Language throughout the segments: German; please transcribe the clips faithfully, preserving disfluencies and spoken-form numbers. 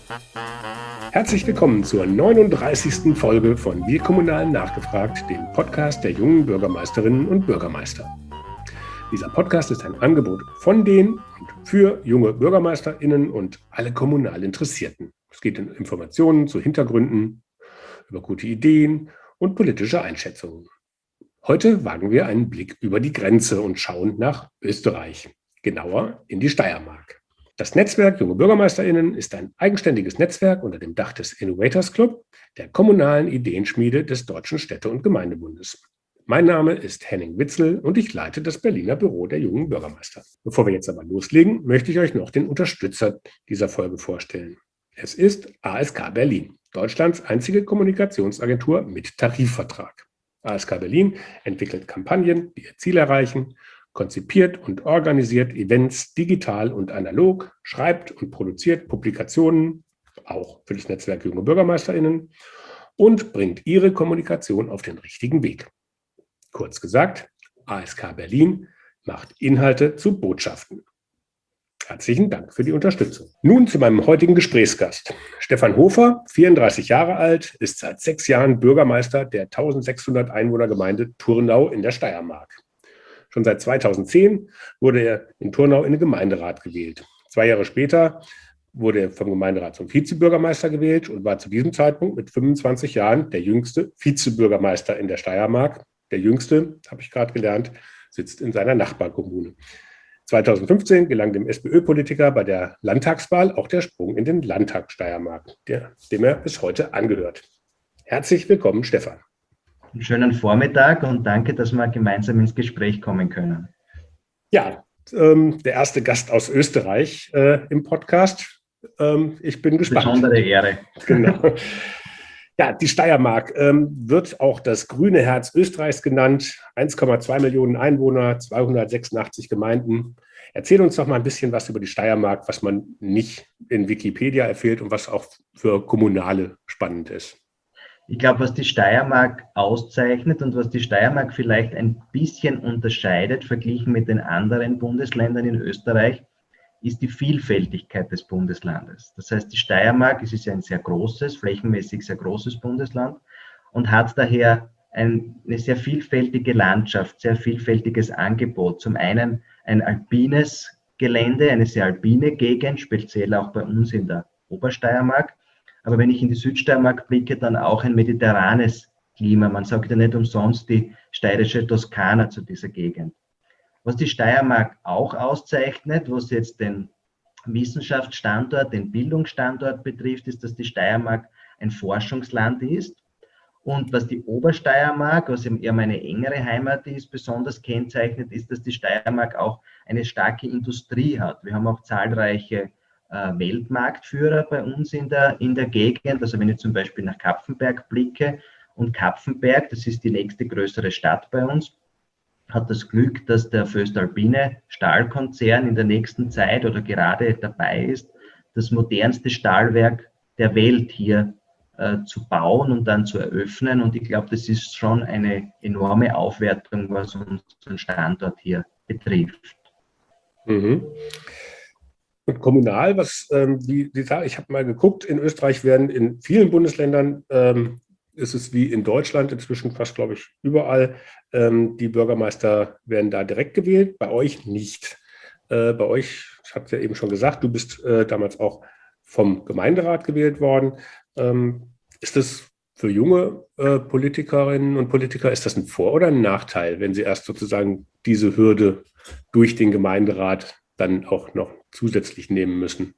Herzlich willkommen zur neununddreißigsten Folge von Wir Kommunalen nachgefragt, dem Podcast der jungen Bürgermeisterinnen und Bürgermeister. Dieser Podcast ist ein Angebot von den und für junge BürgermeisterInnen und alle kommunal Interessierten. Es geht um Informationen zu Hintergründen, über gute Ideen und politische Einschätzungen. Heute wagen wir einen Blick über die Grenze und schauen nach Österreich, genauer in die Steiermark. Das Netzwerk Junge BürgermeisterInnen ist ein eigenständiges Netzwerk unter dem Dach des Innovators Club, der kommunalen Ideenschmiede des Deutschen Städte- und Gemeindebundes. Mein Name ist Henning Witzel und ich leite das Berliner Büro der jungen Bürgermeister. Bevor wir jetzt aber loslegen, möchte ich euch noch den Unterstützer dieser Folge vorstellen. Es ist A S K Berlin, Deutschlands einzige Kommunikationsagentur mit Tarifvertrag. A S K Berlin entwickelt Kampagnen, die ihr Ziel erreichen, konzipiert und organisiert Events digital und analog, schreibt und produziert Publikationen, auch für das Netzwerk Junge BürgermeisterInnen, und bringt ihre Kommunikation auf den richtigen Weg. Kurz gesagt, A S K Berlin macht Inhalte zu Botschaften. Herzlichen Dank für die Unterstützung. Nun zu meinem heutigen Gesprächsgast. Stefan Hofer, vierunddreißig Jahre alt, ist seit sechs Jahren Bürgermeister der eintausendsechshundert Einwohnergemeinde Turnau in der Steiermark. Schon seit zweitausendzehn wurde er in Turnau in den Gemeinderat gewählt. Zwei Jahre später wurde er vom Gemeinderat zum Vizebürgermeister gewählt und war zu diesem Zeitpunkt mit fünfundzwanzig Jahren der jüngste Vizebürgermeister in der Steiermark. Der jüngste, habe ich gerade gelernt, sitzt in seiner Nachbarkommune. zweitausendfünfzehn gelang dem SPÖ-Politiker bei der Landtagswahl auch der Sprung in den Landtag Steiermark, der, dem er bis heute angehört. Herzlich willkommen, Stefan. Einen schönen Vormittag und danke, dass wir gemeinsam ins Gespräch kommen können. Ja, ähm, der erste Gast aus Österreich äh, im Podcast. Ähm, ich bin gespannt. Besondere Ehre. Genau. Ja, die Steiermark ähm, wird auch das grüne Herz Österreichs genannt. eins Komma zwei Millionen Einwohner, zweihundertsechsundachtzig Gemeinden. Erzähl uns doch mal ein bisschen was über die Steiermark, was man nicht in Wikipedia erfährt und was auch für Kommunale spannend ist. Ich glaube, was die Steiermark auszeichnet und was die Steiermark vielleicht ein bisschen unterscheidet, verglichen mit den anderen Bundesländern in Österreich, ist die Vielfältigkeit des Bundeslandes. Das heißt, die Steiermark, es ist ja ein sehr großes, flächenmäßig sehr großes Bundesland und hat daher ein, eine sehr vielfältige Landschaft, sehr vielfältiges Angebot. Zum einen ein alpines Gelände, eine sehr alpine Gegend, speziell auch bei uns in der Obersteiermark. Aber wenn ich in die Südsteiermark blicke, dann auch ein mediterranes Klima. Man sagt ja nicht umsonst die steirische Toskana zu dieser Gegend. Was die Steiermark auch auszeichnet, was jetzt den Wissenschaftsstandort, den Bildungsstandort betrifft, ist, dass die Steiermark ein Forschungsland ist. Und was die Obersteiermark, was eher meine engere Heimat ist, besonders kennzeichnet, ist, dass die Steiermark auch eine starke Industrie hat. Wir haben auch zahlreiche äh, Weltmarktführer bei uns in der, in der Gegend. Also wenn ich zum Beispiel nach Kapfenberg blicke, und Kapfenberg, das ist die nächste größere Stadt bei uns, hat das Glück, dass der voestalpine Stahlkonzern in der nächsten Zeit oder gerade dabei ist, das modernste Stahlwerk der Welt hier äh, zu bauen und dann zu eröffnen. Und ich glaube, das ist schon eine enorme Aufwertung, was unseren Standort hier betrifft. Mhm. Und kommunal, was, ähm, wie, wie, ich habe mal geguckt, in Österreich werden in vielen Bundesländern ähm, ist es wie in Deutschland inzwischen fast, glaube ich, überall. Ähm, die Bürgermeister werden da direkt gewählt, bei euch nicht. Äh, bei euch, ich habe es ja eben schon gesagt, du bist äh, damals auch vom Gemeinderat gewählt worden. Ähm, ist das für junge äh, Politikerinnen und Politiker, ist das ein Vor- oder ein Nachteil, wenn sie erst sozusagen diese Hürde durch den Gemeinderat dann auch noch zusätzlich nehmen müssen?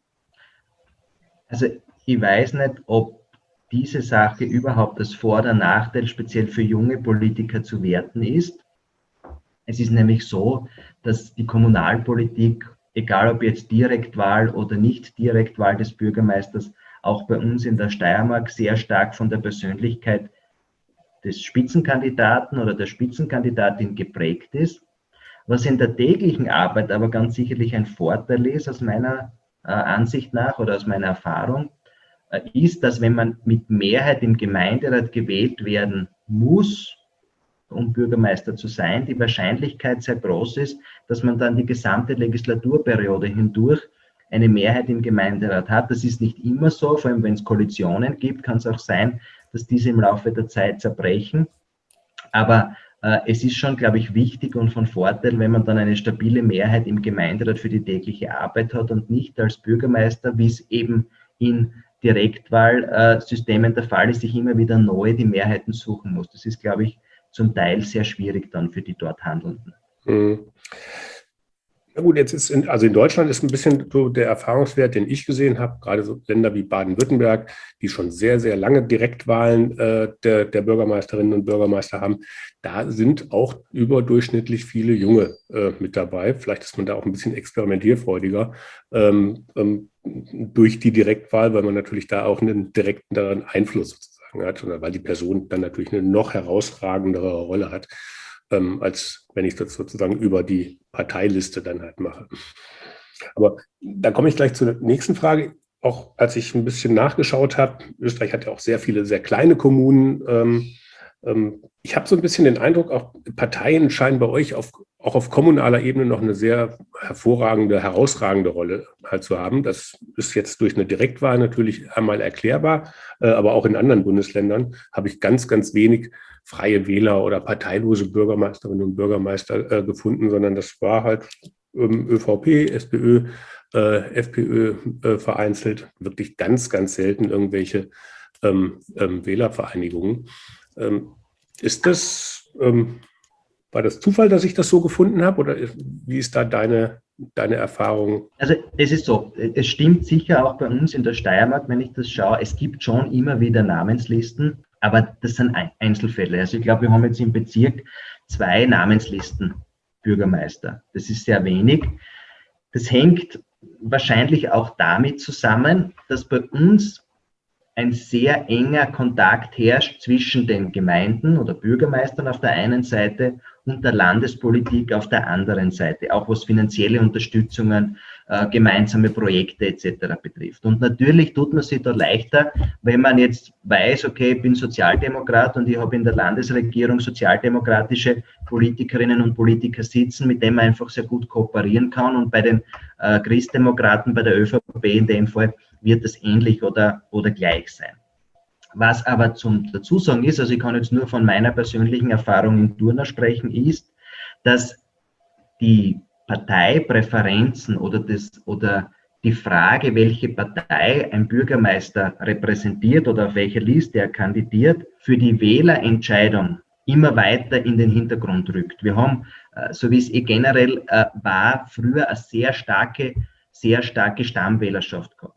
Also ich weiß nicht, ob diese Sache überhaupt als Vor- oder Nachteil speziell für junge Politiker zu werten ist. Es ist nämlich so, dass die Kommunalpolitik, egal ob jetzt Direktwahl oder nicht Direktwahl des Bürgermeisters, auch bei uns in der Steiermark sehr stark von der Persönlichkeit des Spitzenkandidaten oder der Spitzenkandidatin geprägt ist. Was in der täglichen Arbeit aber ganz sicherlich ein Vorteil ist, aus meiner äh, Ansicht nach oder aus meiner Erfahrung, ist, dass wenn man mit Mehrheit im Gemeinderat gewählt werden muss, um Bürgermeister zu sein, die Wahrscheinlichkeit sehr groß ist, dass man dann die gesamte Legislaturperiode hindurch eine Mehrheit im Gemeinderat hat. Das ist nicht immer so, vor allem wenn es Koalitionen gibt, kann es auch sein, dass diese im Laufe der Zeit zerbrechen. Aber äh, es ist schon, glaube ich, wichtig und von Vorteil, wenn man dann eine stabile Mehrheit im Gemeinderat für die tägliche Arbeit hat und nicht als Bürgermeister, wie es eben in Direktwahlsystemen der Fall ist, sich immer wieder neu die Mehrheiten suchen muss. Das ist, glaube ich, zum Teil sehr schwierig dann für die dort Handelnden. Mhm. Na gut, jetzt ist in, also in Deutschland ist ein bisschen so der Erfahrungswert, den ich gesehen habe, gerade so Länder wie Baden-Württemberg, die schon sehr, sehr lange Direktwahlen äh, der, der Bürgermeisterinnen und Bürgermeister haben. Da sind auch überdurchschnittlich viele Junge äh, mit dabei. Vielleicht ist man da auch ein bisschen experimentierfreudiger ähm, ähm, durch die Direktwahl, weil man natürlich da auch einen direkteren Einfluss sozusagen hat, oder weil die Person dann natürlich eine noch herausragendere Rolle hat, ähm, als wenn ich das sozusagen über die Parteiliste dann halt mache. Aber da komme ich gleich zur nächsten Frage. Auch als ich ein bisschen nachgeschaut habe, Österreich hat ja auch sehr viele sehr kleine Kommunen. Ähm, ähm, ich habe so ein bisschen den Eindruck, auch Parteien scheinen bei euch auf, auch auf kommunaler Ebene noch eine sehr hervorragende, herausragende Rolle halt zu haben. Das ist jetzt durch eine Direktwahl natürlich einmal erklärbar, äh, aber auch in anderen Bundesländern habe ich ganz, ganz wenig freie Wähler oder parteilose Bürgermeisterinnen und Bürgermeister äh, gefunden, sondern das war halt ähm, ÖVP, SPÖ, äh, FPÖ äh, vereinzelt, wirklich ganz, ganz selten irgendwelche ähm, ähm, Wählervereinigungen. Ähm, ist das, ähm, war das Zufall, dass ich das so gefunden habe, oder wie ist da deine, deine Erfahrung? Also es ist so, es stimmt sicher auch bei uns in der Steiermark, wenn ich das schaue, es gibt schon immer wieder Namenslisten, aber das sind Einzelfälle. Also ich glaube, wir haben jetzt im Bezirk zwei Namenslisten Bürgermeister. Das ist sehr wenig. Das hängt wahrscheinlich auch damit zusammen, dass bei uns ein sehr enger Kontakt herrscht zwischen den Gemeinden oder Bürgermeistern auf der einen Seite und der Landespolitik auf der anderen Seite, auch was finanzielle Unterstützungen, äh, gemeinsame Projekte et cetera betrifft. Und natürlich tut man sich da leichter, wenn man jetzt weiß, okay, ich bin Sozialdemokrat und ich habe in der Landesregierung sozialdemokratische Politikerinnen und Politiker sitzen, mit denen man einfach sehr gut kooperieren kann. Und bei den äh, Christdemokraten, bei der ÖVP in dem Fall, wird es ähnlich oder, oder gleich sein. Was aber zum Dazusagen ist, also ich kann jetzt nur von meiner persönlichen Erfahrung in Turner sprechen, ist, dass die Parteipräferenzen oder, das, oder die Frage, welche Partei ein Bürgermeister repräsentiert oder auf welcher Liste er kandidiert, für die Wählerentscheidung immer weiter in den Hintergrund rückt. Wir haben, so wie es eh generell war, früher eine sehr starke, sehr starke Stammwählerschaft gehabt.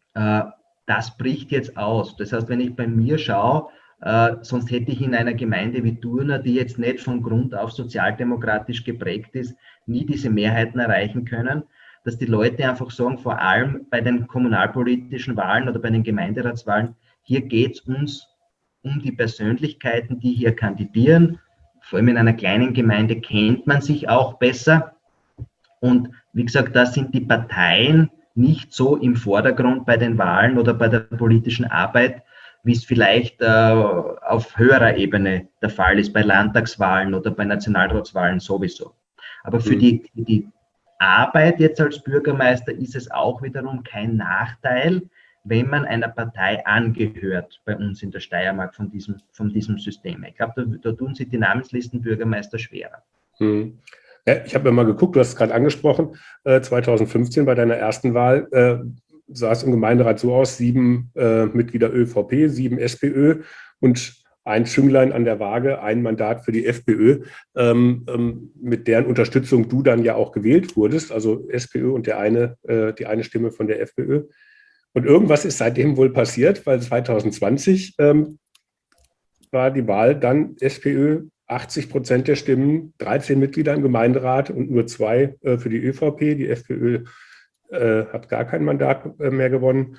Das bricht jetzt aus. Das heißt, wenn ich bei mir schaue, äh, sonst hätte ich in einer Gemeinde wie Turner, die jetzt nicht von Grund auf sozialdemokratisch geprägt ist, nie diese Mehrheiten erreichen können, dass die Leute einfach sagen, vor allem bei den kommunalpolitischen Wahlen oder bei den Gemeinderatswahlen, hier geht es uns um die Persönlichkeiten, die hier kandidieren. Vor allem in einer kleinen Gemeinde kennt man sich auch besser. Und wie gesagt, da sind die Parteien nicht so im Vordergrund bei den Wahlen oder bei der politischen Arbeit, wie es vielleicht äh, auf höherer Ebene der Fall ist, bei Landtagswahlen oder bei Nationalratswahlen sowieso. Aber für, mhm. die, für die Arbeit jetzt als Bürgermeister ist es auch wiederum kein Nachteil, wenn man einer Partei angehört, bei uns in der Steiermark von diesem, von diesem System. Ich glaube, da, da tun sich die Namenslistenbürgermeister schwerer. Mhm. Ja, ich habe mir mal geguckt, du hast es gerade angesprochen, äh, zweitausendfünfzehn bei deiner ersten Wahl äh, sah es im Gemeinderat so aus, sieben äh, Mitglieder ÖVP, sieben SPÖ und ein Zünglein an der Waage, ein Mandat für die FPÖ, ähm, ähm, mit deren Unterstützung du dann ja auch gewählt wurdest, also SPÖ und der eine, äh, die eine Stimme von der FPÖ. Und irgendwas ist seitdem wohl passiert, weil zweitausendzwanzig ähm, war die Wahl dann SPÖ, achtzig Prozent der Stimmen, dreizehn Mitglieder im Gemeinderat und nur zwei äh, für die ÖVP. Die FPÖ äh, hat gar kein Mandat äh, mehr gewonnen.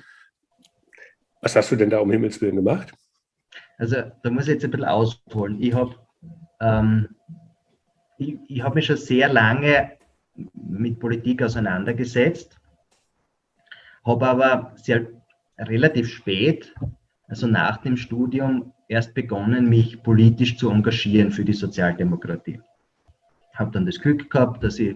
Was hast du denn da um Himmels Willen gemacht? Also da muss ich jetzt ein bisschen ausholen. Ich habe ähm, ich, ich hab mich schon sehr lange mit Politik auseinandergesetzt, habe aber sehr relativ spät, also nach dem Studium, erst begonnen, mich politisch zu engagieren für die Sozialdemokratie. Ich habe dann das Glück gehabt, dass ich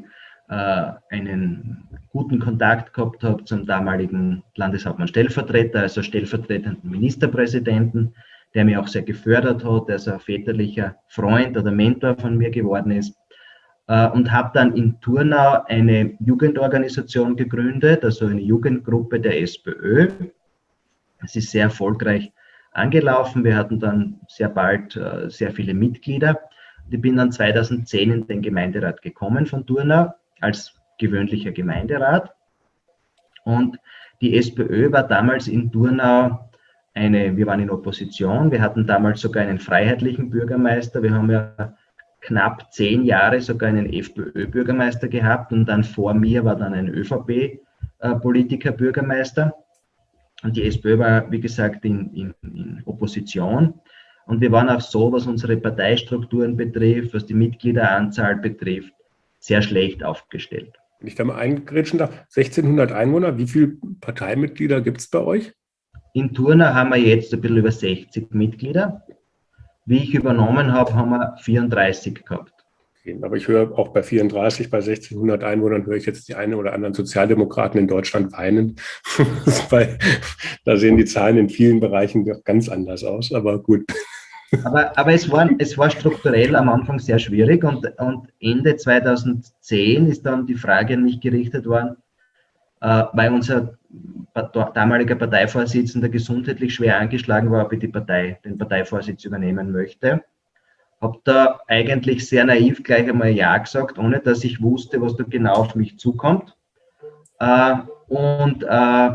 äh, einen guten Kontakt gehabt habe zum damaligen Landeshauptmann Stellvertreter, also stellvertretenden Ministerpräsidenten, der mich auch sehr gefördert hat, der so ein väterlicher Freund oder Mentor von mir geworden ist. Und habe dann in Turnau eine Jugendorganisation gegründet, also eine Jugendgruppe der SPÖ. Es ist sehr erfolgreich angelaufen. Wir hatten dann sehr bald äh, sehr viele Mitglieder. Ich bin dann zweitausendzehn in den Gemeinderat gekommen von Turnau als gewöhnlicher Gemeinderat. Und die SPÖ war damals in Turnau eine, wir waren in Opposition. Wir hatten damals sogar einen freiheitlichen Bürgermeister. Wir haben ja knapp zehn Jahre sogar einen FPÖ-Bürgermeister gehabt und dann vor mir war dann ein ÖVP-Politiker-Bürgermeister. Und die SPÖ war, wie gesagt, in, in, in Opposition. Und wir waren auch so, was unsere Parteistrukturen betrifft, was die Mitgliederanzahl betrifft, sehr schlecht aufgestellt. Wenn ich da mal eingrätschen darf, sechzehnhundert Einwohner, wie viele Parteimitglieder gibt es bei euch? In Turnau haben wir jetzt ein bisschen über sechzig Mitglieder. Wie ich übernommen habe, haben wir vierunddreißig gehabt. Okay, aber ich höre auch bei vierunddreißig, bei sechzehnhundert Einwohnern höre ich jetzt die einen oder anderen Sozialdemokraten in Deutschland weinen. Weil da sehen die Zahlen in vielen Bereichen doch ganz anders aus, aber gut. Aber, aber es, war, es war strukturell am Anfang sehr schwierig und, und Ende zweitausendzehn ist dann die Frage an mich gerichtet worden, äh, weil unser damaliger Parteivorsitzender gesundheitlich schwer angeschlagen war, ob ich die Partei, den Parteivorsitz übernehmen möchte. Habe da eigentlich sehr naiv gleich einmal Ja gesagt, ohne dass ich wusste, was da genau auf mich zukommt. Äh, und äh,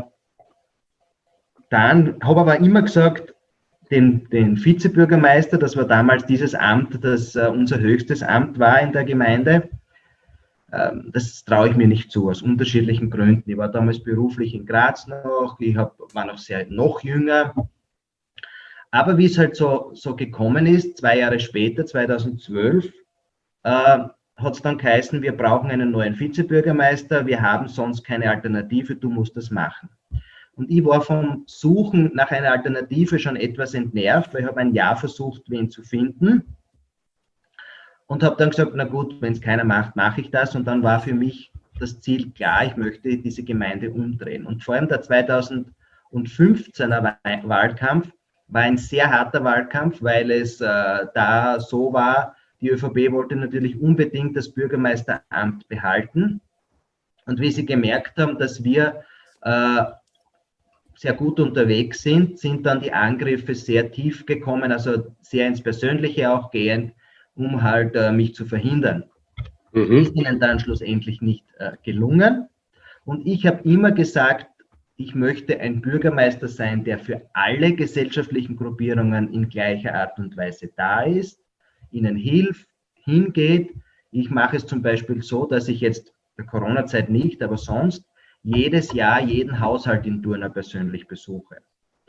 dann habe aber immer gesagt, den, den Vizebürgermeister, das war damals dieses Amt, das uh, unser höchstes Amt war in der Gemeinde, uh, das traue ich mir nicht zu, aus unterschiedlichen Gründen. Ich war damals beruflich in Graz noch, ich hab, war noch sehr noch jünger. Aber wie es halt so, so gekommen ist, zwei Jahre später, zweitausendzwölf, äh, hat es dann geheißen, wir brauchen einen neuen Vizebürgermeister, wir haben sonst keine Alternative, du musst das machen. Und ich war vom Suchen nach einer Alternative schon etwas entnervt, weil ich habe ein Jahr versucht, wen zu finden. Und habe dann gesagt, na gut, wenn es keiner macht, mache ich das. Und dann war für mich das Ziel klar, ich möchte diese Gemeinde umdrehen. Und vor allem der zweitausendfünfzehner Wahlkampf war ein sehr harter Wahlkampf, weil es äh, da so war, die ÖVP wollte natürlich unbedingt das Bürgermeisteramt behalten. Und wie sie gemerkt haben, dass wir äh, sehr gut unterwegs sind, sind dann die Angriffe sehr tief gekommen, also sehr ins Persönliche auch gehend, um halt äh, mich zu verhindern. Mhm. Ist ihnen dann schlussendlich nicht äh, gelungen. Und ich habe immer gesagt, ich möchte ein Bürgermeister sein, der für alle gesellschaftlichen Gruppierungen in gleicher Art und Weise da ist, ihnen hilft, hingeht. Ich mache es zum Beispiel so, dass ich jetzt in der Corona-Zeit nicht, aber sonst jedes Jahr jeden Haushalt in Turnau persönlich besuche.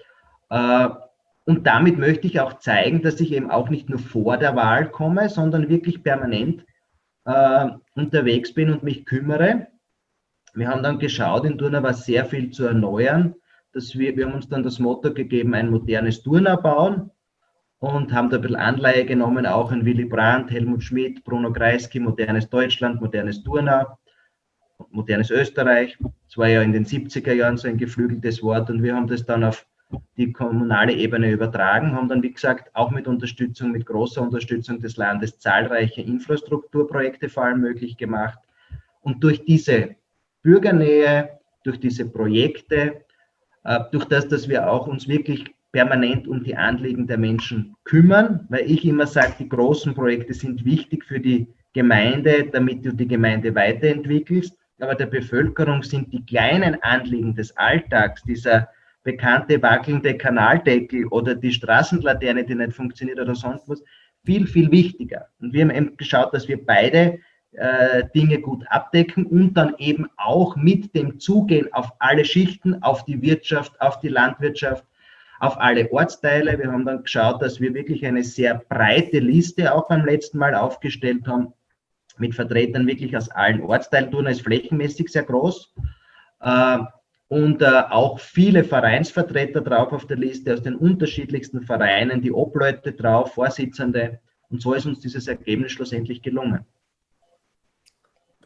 Und damit möchte ich auch zeigen, dass ich eben auch nicht nur vor der Wahl komme, sondern wirklich permanent unterwegs bin und mich kümmere. Wir haben dann geschaut, in Turnau war sehr viel zu erneuern. Dass wir, wir haben uns dann das Motto gegeben, ein modernes Turnau bauen und haben da ein bisschen Anleihe genommen, auch in Willy Brandt, Helmut Schmidt, Bruno Kreisky, modernes Deutschland, modernes Turnau. Modernes Österreich, das war ja in den siebziger Jahren so ein geflügeltes Wort und wir haben das dann auf die kommunale Ebene übertragen, haben dann, wie gesagt, auch mit Unterstützung, mit großer Unterstützung des Landes zahlreiche Infrastrukturprojekte vor allem möglich gemacht. Und durch diese Bürgernähe, durch diese Projekte, durch das, dass wir auch uns wirklich permanent um die Anliegen der Menschen kümmern, weil ich immer sage, die großen Projekte sind wichtig für die Gemeinde, damit du die Gemeinde weiterentwickelst. Aber der Bevölkerung sind die kleinen Anliegen des Alltags, dieser bekannte wackelnde Kanaldeckel oder die Straßenlaterne, die nicht funktioniert oder sonst was, viel, viel wichtiger. Und wir haben eben geschaut, dass wir beide äh, Dinge gut abdecken und dann eben auch mit dem Zugehen auf alle Schichten, auf die Wirtschaft, auf die Landwirtschaft, auf alle Ortsteile. Wir haben dann geschaut, dass wir wirklich eine sehr breite Liste auch beim letzten Mal aufgestellt haben, mit Vertretern wirklich aus allen Ortsteilen. Turnau ist flächenmäßig sehr groß äh, und äh, auch viele Vereinsvertreter drauf auf der Liste aus den unterschiedlichsten Vereinen, die Obleute drauf, Vorsitzende und so ist uns dieses Ergebnis schlussendlich gelungen.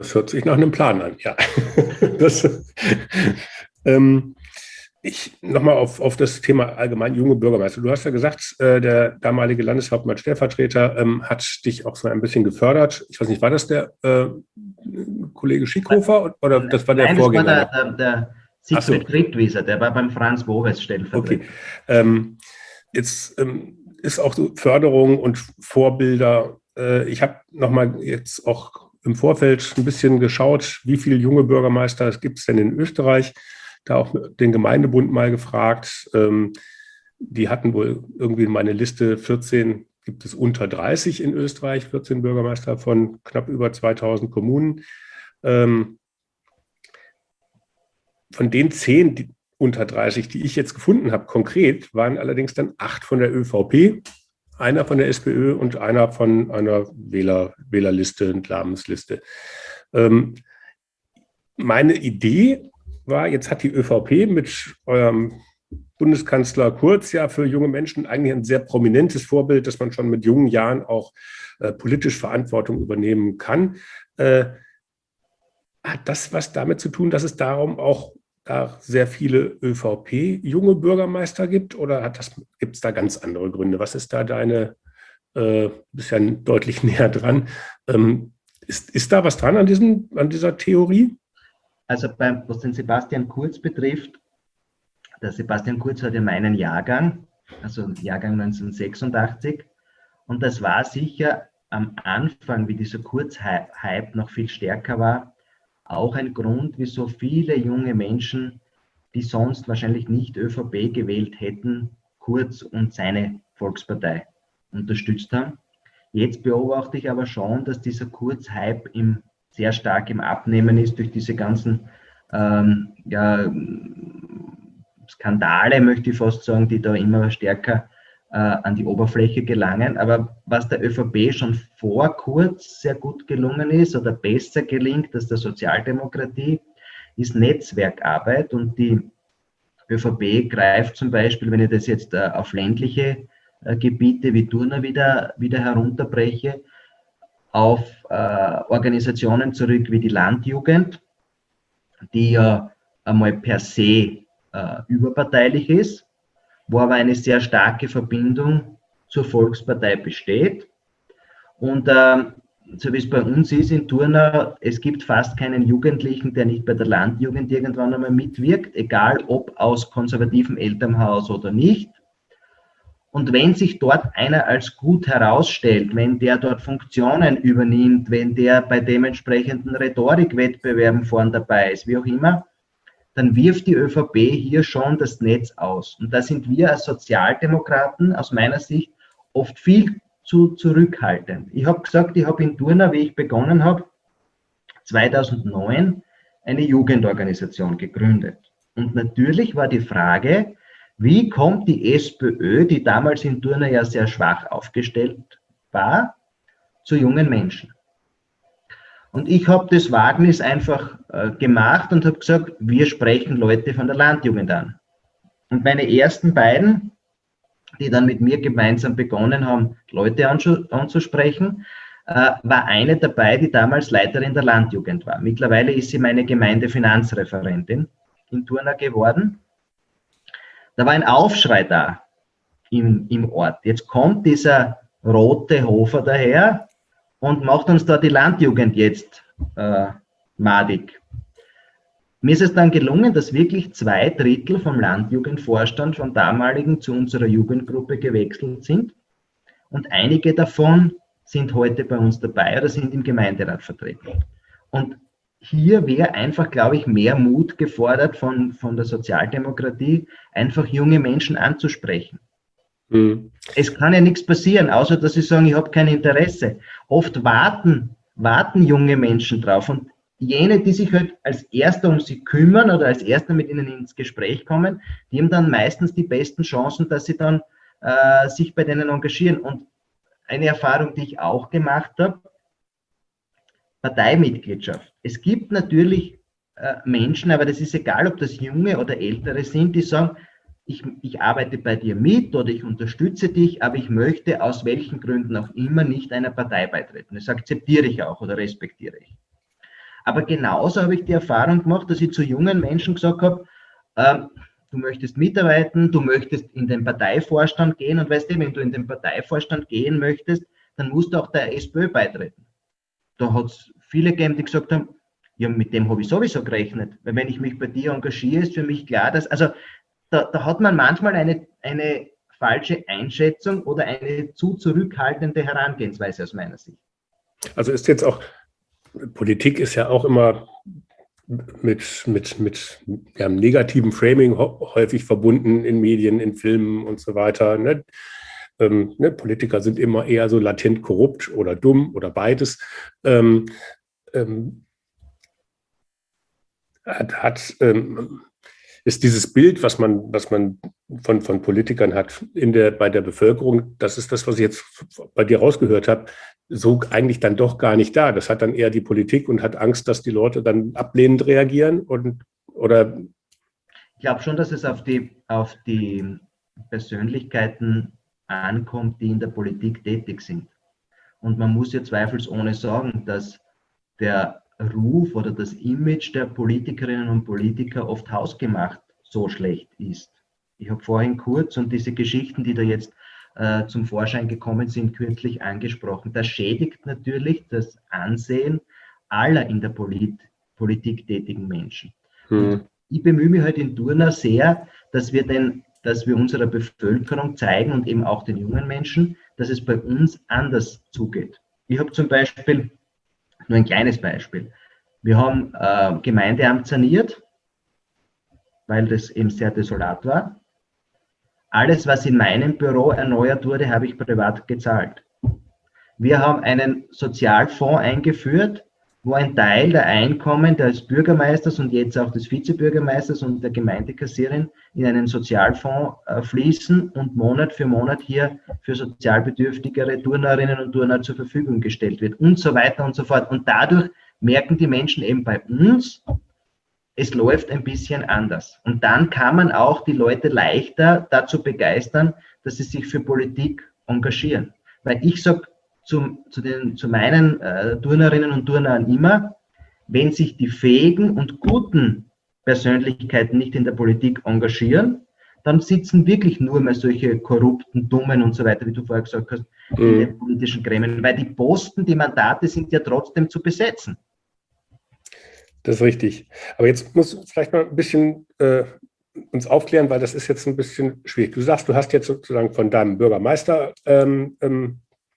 Das hört sich nach einem Plan an, ja. das, ähm, ich nochmal auf, auf das Thema allgemein junge Bürgermeister. Du hast ja gesagt, äh, der damalige Landeshauptmann Stellvertreter ähm, hat dich auch so ein bisschen gefördert. Ich weiß nicht, war das der äh, Kollege Schickhofer oder das war der Nein, Vorgänger? Nein, das war der, der, der Siegfried so. Rittwieser, der war beim Franz Boris Stellvertreter. Okay. Ähm, jetzt ähm, ist auch so Förderung und Vorbilder. Äh, ich habe nochmal jetzt auch im Vorfeld ein bisschen geschaut, wie viele junge Bürgermeister es gibt es denn in Österreich. Da auch den Gemeindebund mal gefragt. Ähm, die hatten wohl irgendwie meine Liste vierzehn, gibt es unter dreißig in Österreich, vierzehn Bürgermeister von knapp über zweitausend Kommunen. Ähm, von den zehn die, unter dreißig, die ich jetzt gefunden habe, konkret, waren allerdings dann acht von der ÖVP, einer von der SPÖ und einer von einer Wähler, Wählerliste und Namensliste. Ähm, meine Idee war, jetzt hat die ÖVP mit eurem Bundeskanzler Kurz ja für junge Menschen eigentlich ein sehr prominentes Vorbild, dass man schon mit jungen Jahren auch äh, politisch Verantwortung übernehmen kann. Äh, hat das was damit zu tun, dass es darum auch da sehr viele ÖVP-junge Bürgermeister gibt oder gibt es da ganz andere Gründe? Was ist da deine, äh, bist ja deutlich näher dran, ähm, ist, ist da was dran an, diesem, an dieser Theorie? Also beim, was den Sebastian Kurz betrifft, der Sebastian Kurz hat ja meinen Jahrgang, also Jahrgang neunzehnhundertsechsundachtzig, und das war sicher am Anfang, wie dieser Kurz-Hype noch viel stärker war, auch ein Grund, wieso viele junge Menschen, die sonst wahrscheinlich nicht ÖVP gewählt hätten, Kurz und seine Volkspartei unterstützt haben. Jetzt beobachte ich aber schon, dass dieser Kurz-Hype im sehr stark im Abnehmen ist durch diese ganzen ähm, ja, Skandale, möchte ich fast sagen, die da immer stärker äh, an die Oberfläche gelangen. Aber was der ÖVP schon vor Kurz sehr gut gelungen ist oder besser gelingt als der Sozialdemokratie, ist Netzwerkarbeit. Und die ÖVP greift zum Beispiel, wenn ich das jetzt äh, auf ländliche äh, Gebiete wie Turner wieder, wieder herunterbreche, auf äh, Organisationen zurück wie die Landjugend, die ja einmal per se äh, überparteilich ist, wo aber eine sehr starke Verbindung zur Volkspartei besteht. Und äh, so wie es bei uns ist in Turnau, es gibt fast keinen Jugendlichen, der nicht bei der Landjugend irgendwann einmal mitwirkt, egal ob aus konservativem Elternhaus oder nicht. Und wenn sich dort einer als gut herausstellt, wenn der dort Funktionen übernimmt, wenn der bei dementsprechenden Rhetorikwettbewerben vorn dabei ist, wie auch immer, dann wirft die ÖVP hier schon das Netz aus. Und da sind wir als Sozialdemokraten aus meiner Sicht oft viel zu zurückhaltend. Ich habe gesagt, ich habe in Turnau, wie ich begonnen habe, zweitausendneun eine Jugendorganisation gegründet. Und natürlich war die Frage, wie kommt die SPÖ, die damals in Turnau ja sehr schwach aufgestellt war, zu jungen Menschen? Und ich habe das Wagnis einfach äh, gemacht und habe gesagt, wir sprechen Leute von der Landjugend an. Und meine ersten beiden, die dann mit mir gemeinsam begonnen haben, Leute anzusprechen, äh, war eine dabei, die damals Leiterin der Landjugend war. Mittlerweile ist sie meine Gemeindefinanzreferentin in Turnau geworden. Da war ein Aufschrei da im, im Ort. Jetzt kommt dieser rote Hofer daher und macht uns da die Landjugend jetzt äh, madig. Mir ist es dann gelungen, dass wirklich zwei Drittel vom Landjugendvorstand vom damaligen zu unserer Jugendgruppe gewechselt sind. Und einige davon sind heute bei uns dabei oder sind im Gemeinderat vertreten. Und hier wäre einfach, glaube ich, mehr Mut gefordert von, von der Sozialdemokratie, einfach junge Menschen anzusprechen. Mhm. Es kann ja nichts passieren, außer dass sie sagen, ich habe kein Interesse. Oft warten, warten junge Menschen drauf und jene, die sich halt als Erster um sie kümmern oder als Erster mit ihnen ins Gespräch kommen, die haben dann meistens die besten Chancen, dass sie dann äh, sich bei denen engagieren. Und eine Erfahrung, die ich auch gemacht habe, Parteimitgliedschaft. Es gibt natürlich äh, Menschen, aber das ist egal, ob das Junge oder Ältere sind, die sagen, ich, ich arbeite bei dir mit oder ich unterstütze dich, aber ich möchte aus welchen Gründen auch immer nicht einer Partei beitreten. Das akzeptiere ich auch oder respektiere ich. Aber genauso habe ich die Erfahrung gemacht, dass ich zu jungen Menschen gesagt habe, ähm, du möchtest mitarbeiten, du möchtest in den Parteivorstand gehen und weißt du, wenn du in den Parteivorstand gehen möchtest, dann musst du auch der SPÖ beitreten. Da hat es viele gegeben, die gesagt haben, ja, mit dem habe ich sowieso gerechnet, weil wenn ich mich bei dir engagiere, ist für mich klar, dass, also da, da hat man manchmal eine, eine falsche Einschätzung oder eine zu zurückhaltende Herangehensweise aus meiner Sicht. Also ist jetzt auch, Politik ist ja auch immer mit, mit, mit ja, negativen Framing häufig verbunden in Medien, in Filmen und so weiter. Ne? Ähm, ne? Politiker sind immer eher so latent korrupt oder dumm oder beides. Ähm, ähm, hat, hat ähm, ist dieses Bild, was man, was man von, von Politikern hat in der, bei der Bevölkerung, das ist das, was ich jetzt bei dir rausgehört habe, so eigentlich dann doch gar nicht da. Das hat dann eher die Politik und hat Angst, dass die Leute dann ablehnend reagieren und, oder? Ich glaube schon, dass es auf die, auf die Persönlichkeiten ankommt, die in der Politik tätig sind. Und man muss ja zweifelsohne sagen, dass der Ruf oder das Image der Politikerinnen und Politiker oft hausgemacht so schlecht ist. Ich habe vorhin kurz und diese Geschichten, die da jetzt äh, zum Vorschein gekommen sind, kürzlich angesprochen. Das schädigt natürlich das Ansehen aller in der Polit Politik tätigen Menschen. Hm. Und ich bemühe mich halt in Turnau sehr, dass wir, den, dass wir unserer Bevölkerung zeigen und eben auch den jungen Menschen, dass es bei uns anders zugeht. Ich habe zum Beispiel nur ein kleines Beispiel. Wir haben äh, Gemeindeamt saniert, weil das eben sehr desolat war. Alles, was in meinem Büro erneuert wurde, habe ich privat gezahlt. Wir haben einen Sozialfonds eingeführt, wo ein Teil der Einkommen des Bürgermeisters und jetzt auch des Vizebürgermeisters und der Gemeindekassiererin in einen Sozialfonds äh, fließen und Monat für Monat hier für sozialbedürftigere Turnerinnen und Turner zur Verfügung gestellt wird und so weiter und so fort. Und dadurch merken die Menschen eben bei uns, es läuft ein bisschen anders. Und dann kann man auch die Leute leichter dazu begeistern, dass sie sich für Politik engagieren. Weil ich sage zu, zu, den, zu meinen äh, Turnerinnen und Turnern immer, wenn sich die fähigen und guten Persönlichkeiten nicht in der Politik engagieren, dann sitzen wirklich nur mehr solche korrupten, dummen und so weiter, wie du vorher gesagt hast, mhm. in den politischen Gremien. Weil die Posten, die Mandate sind ja trotzdem zu besetzen. Das ist richtig. Aber jetzt muss vielleicht mal ein bisschen äh, uns aufklären, weil das ist jetzt ein bisschen schwierig. Du sagst, du hast jetzt sozusagen von deinem Bürgermeistergehalt, ähm, ähm,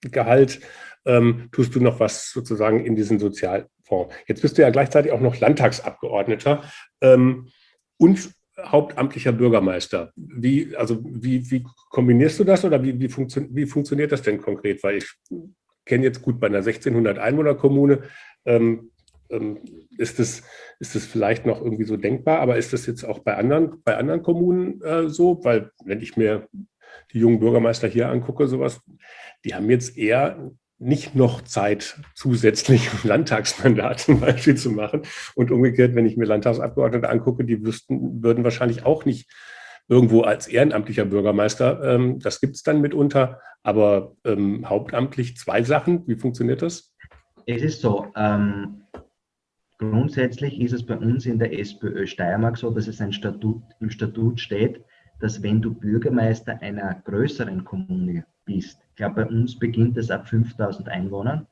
ähm, tust du noch was sozusagen in diesen Sozialfonds. Jetzt bist du ja gleichzeitig auch noch Landtagsabgeordneter ähm, und hauptamtlicher Bürgermeister. Wie, also wie, wie kombinierst du das oder wie, wie, funktio- wie funktioniert das denn konkret? Weil ich kenne jetzt gut bei einer sechzehnhundert Einwohner-Kommune, ähm, Ist das, ist das vielleicht noch irgendwie so denkbar, aber ist das jetzt auch bei anderen, bei anderen Kommunen äh, so? Weil wenn ich mir die jungen Bürgermeister hier angucke, sowas, die haben jetzt eher nicht noch Zeit, zusätzlich Landtagsmandat zum Beispiel zu machen. Und umgekehrt, wenn ich mir Landtagsabgeordnete angucke, die wüssten, würden wahrscheinlich auch nicht irgendwo als ehrenamtlicher Bürgermeister, ähm, das gibt es dann mitunter, aber ähm, hauptamtlich zwei Sachen, wie funktioniert das? Es ist so, ähm, grundsätzlich ist es bei uns in der SPÖ Steiermark so, dass es ein Statut, im Statut steht, dass wenn du Bürgermeister einer größeren Kommune bist, ich glaube bei uns beginnt es ab fünftausend Einwohnern,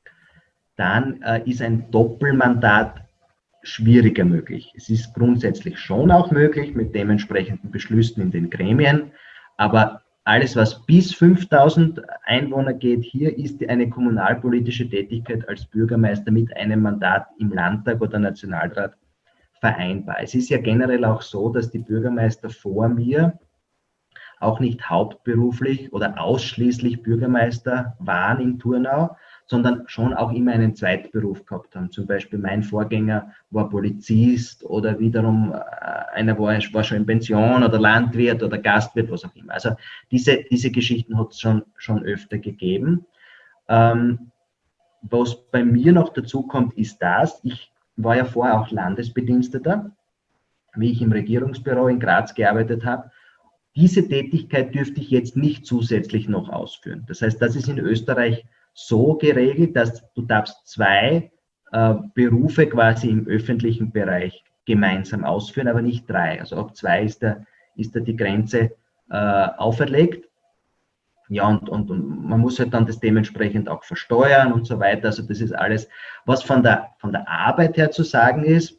dann äh, ist ein Doppelmandat schwieriger möglich. Es ist grundsätzlich schon auch möglich mit dementsprechenden Beschlüssen in den Gremien, aber alles, was bis fünftausend Einwohner geht, hier ist eine kommunalpolitische Tätigkeit als Bürgermeister mit einem Mandat im Landtag oder Nationalrat vereinbar. Es ist ja generell auch so, dass die Bürgermeister vor mir auch nicht hauptberuflich oder ausschließlich Bürgermeister waren in Turnau, sondern schon auch immer einen Zweitberuf gehabt haben. Zum Beispiel mein Vorgänger war Polizist oder wiederum einer war, war schon in Pension oder Landwirt oder Gastwirt, was auch immer. Also diese, diese Geschichten hat es schon, schon öfter gegeben. Ähm, was bei mir noch dazu kommt, ist das, ich war ja vorher auch Landesbediensteter, wie ich im Regierungsbüro in Graz gearbeitet habe. Diese Tätigkeit dürfte ich jetzt nicht zusätzlich noch ausführen. Das heißt, das ist in Österreich so geregelt, dass du darfst zwei äh, Berufe quasi im öffentlichen Bereich gemeinsam ausführen, aber nicht drei. Also ab zwei ist da, ist da die Grenze äh, auferlegt. Ja, und, und, und man muss halt dann das dementsprechend auch versteuern und so weiter. Also das ist alles, was von der, von der Arbeit her zu sagen ist.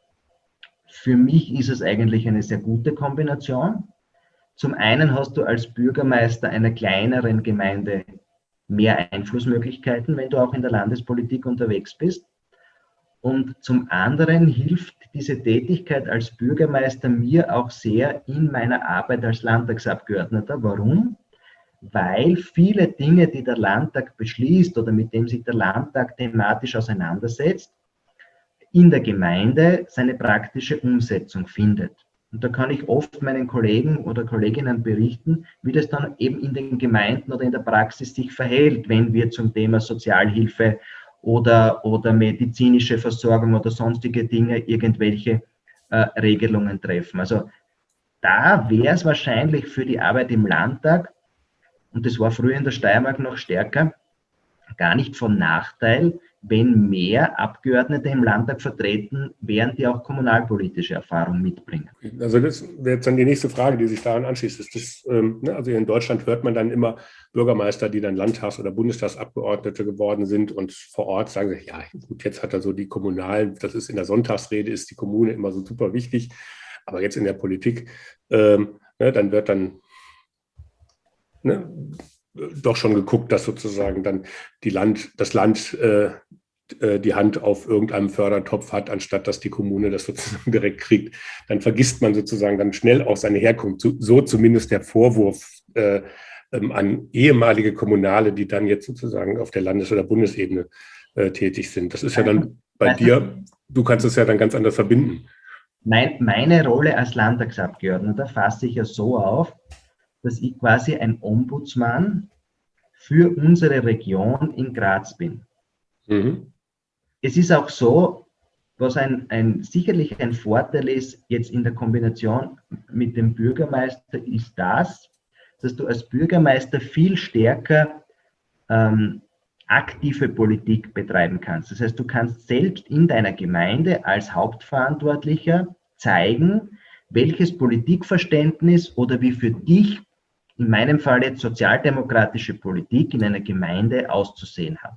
Für mich ist es eigentlich eine sehr gute Kombination. Zum einen hast du als Bürgermeister einer kleineren Gemeinde mehr Einflussmöglichkeiten, wenn du auch in der Landespolitik unterwegs bist. Und zum anderen hilft diese Tätigkeit als Bürgermeister mir auch sehr in meiner Arbeit als Landtagsabgeordneter. Warum? Weil viele Dinge, die der Landtag beschließt oder mit dem sich der Landtag thematisch auseinandersetzt, in der Gemeinde seine praktische Umsetzung findet. Und da kann ich oft meinen Kollegen oder Kolleginnen berichten, wie das dann eben in den Gemeinden oder in der Praxis sich verhält, wenn wir zum Thema Sozialhilfe oder, oder medizinische Versorgung oder sonstige Dinge irgendwelche äh, Regelungen treffen. Also da wäre es wahrscheinlich für die Arbeit im Landtag, und das war früher in der Steiermark noch stärker, gar nicht von Nachteil, wenn mehr Abgeordnete im Landtag vertreten wären, die auch kommunalpolitische Erfahrung mitbringen. Also das wäre jetzt dann die nächste Frage, die sich daran anschließt. Ist das, ähm, ne, also in Deutschland hört man dann immer Bürgermeister, die dann Landtags- oder Bundestagsabgeordnete geworden sind und vor Ort sagen sie, ja gut, jetzt hat er so die Kommunalen, das ist in der Sonntagsrede, ist die Kommune immer so super wichtig, aber jetzt in der Politik, ähm, ne, dann wird dann ne, doch schon geguckt, dass sozusagen dann die Land, das Land äh, die Hand auf irgendeinem Fördertopf hat, anstatt dass die Kommune das sozusagen direkt kriegt. Dann vergisst man sozusagen dann schnell auch seine Herkunft. So zumindest der Vorwurf äh, an ehemalige Kommunale, die dann jetzt sozusagen auf der Landes- oder Bundesebene äh, tätig sind. Das ist ja dann bei dir, du kannst es ja dann ganz anders verbinden. Mein, meine Rolle als Landtagsabgeordneter fasse ich ja so auf, dass ich quasi ein Ombudsmann für unsere Region in Graz bin. Mhm. Es ist auch so, was ein, ein, sicherlich ein Vorteil ist, jetzt in der Kombination mit dem Bürgermeister, ist das, dass du als Bürgermeister viel stärker ähm, aktive Politik betreiben kannst. Das heißt, du kannst selbst in deiner Gemeinde als Hauptverantwortlicher zeigen, welches Politikverständnis oder wie für dich, in meinem Fall jetzt sozialdemokratische Politik in einer Gemeinde auszusehen hat.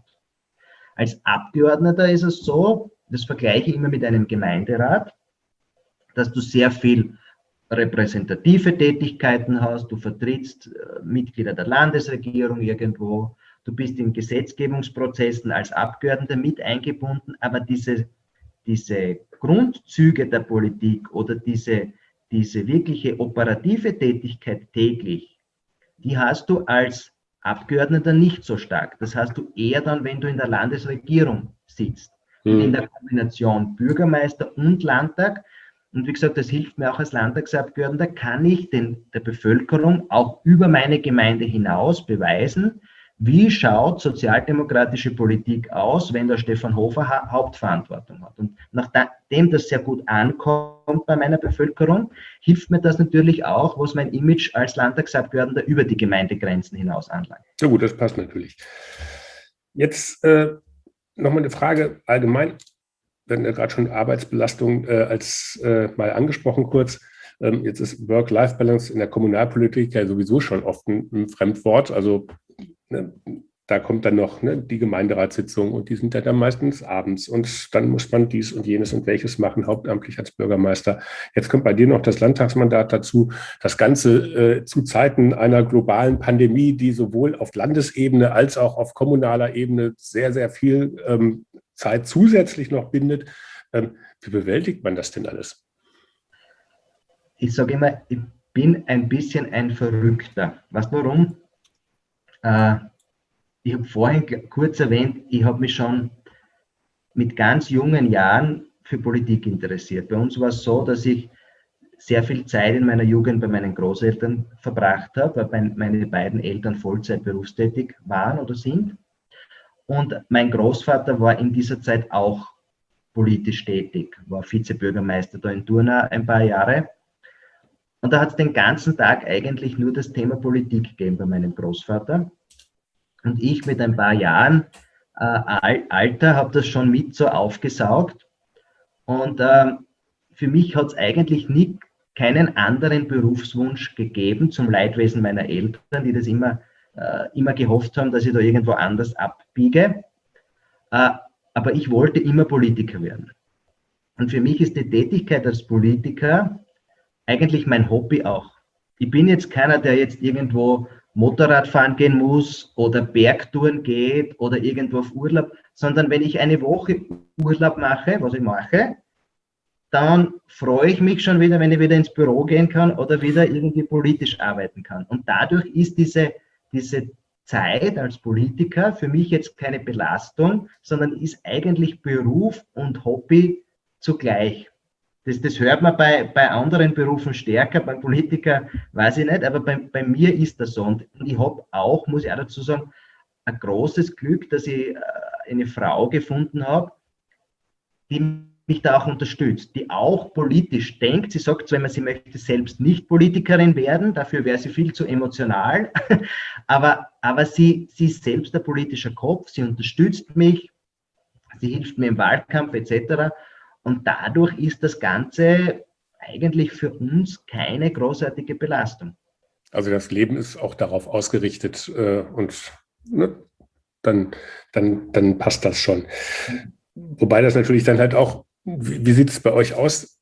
Als Abgeordneter ist es so, das vergleiche ich immer mit einem Gemeinderat, dass du sehr viel repräsentative Tätigkeiten hast, du vertrittst Mitglieder der Landesregierung irgendwo, du bist in Gesetzgebungsprozessen als Abgeordneter mit eingebunden, aber diese, diese Grundzüge der Politik oder diese, diese wirkliche operative Tätigkeit täglich, die hast du als Abgeordneter nicht so stark. Das hast du eher dann, wenn du in der Landesregierung sitzt. Mhm. Und in der Kombination Bürgermeister und Landtag, und wie gesagt, das hilft mir auch als Landtagsabgeordneter, kann ich den, der Bevölkerung auch über meine Gemeinde hinaus beweisen, wie schaut sozialdemokratische Politik aus, wenn der Stefan Hofer ha- Hauptverantwortung hat. Und nachdem das sehr gut ankommt bei meiner Bevölkerung, hilft mir das natürlich auch, was mein Image als Landtagsabgeordneter über die Gemeindegrenzen hinaus anlangt. Ja gut, das passt natürlich. Jetzt äh, nochmal eine Frage allgemein. Wir hatten ja gerade schon Arbeitsbelastung äh, als äh, mal angesprochen kurz. Ähm, jetzt ist Work-Life-Balance in der Kommunalpolitik ja sowieso schon oft ein, ein Fremdwort. Also ne, da kommt dann noch ne, die Gemeinderatssitzung und die sind ja dann meistens abends und dann muss man dies und jenes und welches machen, hauptamtlich als Bürgermeister. Jetzt kommt bei dir noch das Landtagsmandat dazu. Das Ganze äh, zu Zeiten einer globalen Pandemie, die sowohl auf Landesebene als auch auf kommunaler Ebene sehr, sehr viel ähm, Zeit zusätzlich noch bindet. Ähm, wie bewältigt man das denn alles? Ich sage immer, ich bin ein bisschen ein Verrückter. Weißt du warum? Äh, ich habe vorhin kurz erwähnt, ich habe mich schon mit ganz jungen Jahren für Politik interessiert. Bei uns war es so, dass ich sehr viel Zeit in meiner Jugend bei meinen Großeltern verbracht habe, weil meine beiden Eltern Vollzeit berufstätig waren oder sind. Und mein Großvater war in dieser Zeit auch politisch tätig, war Vizebürgermeister da in Turnau ein paar Jahre. Und da hat es den ganzen Tag eigentlich nur das Thema Politik gegeben bei meinem Großvater. Und ich mit ein paar Jahren äh, Alter, habe das schon mit so aufgesaugt. Und äh, für mich hat es eigentlich nie keinen anderen Berufswunsch gegeben, zum Leidwesen meiner Eltern, die das immer, äh, immer gehofft haben, dass ich da irgendwo anders abbiege. Äh, aber ich wollte immer Politiker werden. Und für mich ist die Tätigkeit als Politiker eigentlich mein Hobby auch. Ich bin jetzt keiner, der jetzt irgendwo Motorrad fahren gehen muss oder Bergtouren geht oder irgendwo auf Urlaub, sondern wenn ich eine Woche Urlaub mache, was ich mache, dann freue ich mich schon wieder, wenn ich wieder ins Büro gehen kann oder wieder irgendwie politisch arbeiten kann. Und dadurch ist diese, diese Zeit als Politiker für mich jetzt keine Belastung, sondern ist eigentlich Beruf und Hobby zugleich. Das, das hört man bei, bei anderen Berufen stärker, beim Politiker weiß ich nicht, aber bei, bei mir ist das so. Und ich habe auch, muss ich auch dazu sagen, ein großes Glück, dass ich eine Frau gefunden habe, die mich da auch unterstützt, die auch politisch denkt. Sie sagt zwar immer, sie möchte selbst nicht Politikerin werden, dafür wäre sie viel zu emotional, aber, aber sie, sie ist selbst ein politischer Kopf, sie unterstützt mich, sie hilft mir im Wahlkampf et cetera. Und dadurch ist das Ganze eigentlich für uns keine großartige Belastung. Also das Leben ist auch darauf ausgerichtet äh, und ne, dann, dann, dann passt das schon. Wobei das natürlich dann halt auch, wie, wie sieht es bei euch aus?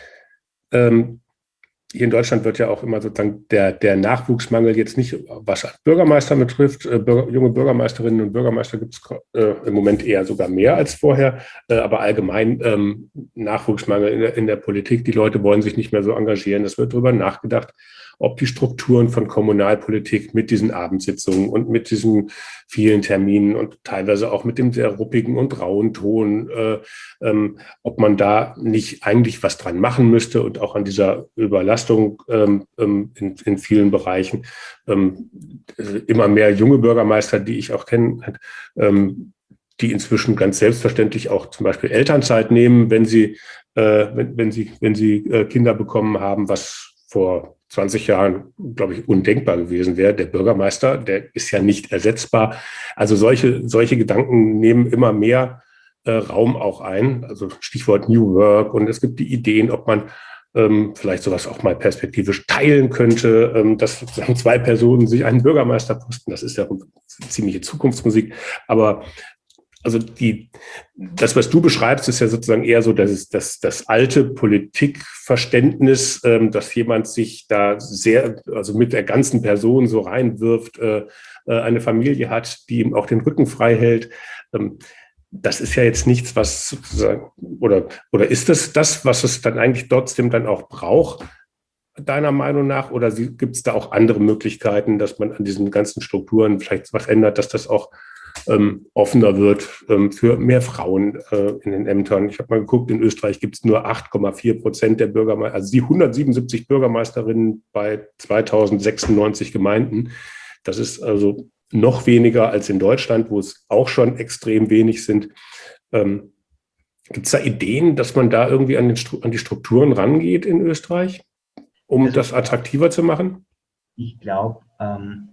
Ähm, hier in Deutschland wird ja auch immer sozusagen der, der Nachwuchsmangel jetzt nicht, was Bürgermeister betrifft. Äh, Bürger, junge Bürgermeisterinnen und Bürgermeister gibt es äh, im Moment eher sogar mehr als vorher. Äh, aber allgemein ähm, Nachwuchsmangel in der, in der Politik. Die Leute wollen sich nicht mehr so engagieren. Es wird darüber nachgedacht, ob die Strukturen von Kommunalpolitik mit diesen Abendsitzungen und mit diesen vielen Terminen und teilweise auch mit dem sehr ruppigen und rauen Ton, äh, ähm, ob man da nicht eigentlich was dran machen müsste und auch an dieser Überlastung ähm, in, in vielen Bereichen. Ähm, immer mehr junge Bürgermeister, die ich auch kenne, ähm, die inzwischen ganz selbstverständlich auch zum Beispiel Elternzeit nehmen, wenn sie, äh, wenn, wenn sie, wenn sie äh, Kinder bekommen haben, was vor zwanzig Jahren, glaube ich, undenkbar gewesen wäre. Der Bürgermeister, der ist ja nicht ersetzbar. Also solche, solche Gedanken nehmen immer mehr äh, Raum auch ein. Also Stichwort New Work. Und es gibt die Ideen, ob man ähm, vielleicht sowas auch mal perspektivisch teilen könnte, ähm, dass zwei Personen sich einen Bürgermeister posten. Das ist ja eine ziemliche Zukunftsmusik. Aber also die, das, was du beschreibst, ist ja sozusagen eher so, dass es das, das alte Politikverständnis, ähm, dass jemand sich da sehr, also mit der ganzen Person so reinwirft, äh, eine Familie hat, die ihm auch den Rücken frei hält. Ähm, das ist ja jetzt nichts, was sozusagen, oder, oder ist das das, was es dann eigentlich trotzdem dann auch braucht, deiner Meinung nach? Oder gibt es da auch andere Möglichkeiten, dass man an diesen ganzen Strukturen vielleicht was ändert, dass das auch Ähm, offener wird ähm, für mehr Frauen äh, in den Ämtern? Ich habe mal geguckt, in Österreich gibt es nur acht Komma vier Prozent der Bürgermeister, also die hundertsiebenundsiebzig Bürgermeisterinnen bei zweitausendsechsundneunzig Gemeinden. Das ist also noch weniger als in Deutschland, wo es auch schon extrem wenig sind. Ähm, gibt es da Ideen, dass man da irgendwie an, den, an die Strukturen rangeht in Österreich, um also, das attraktiver zu machen? Ich glaube, ähm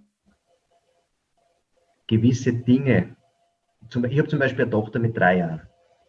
gewisse Dinge. Ich habe zum Beispiel eine Tochter mit drei Jahren.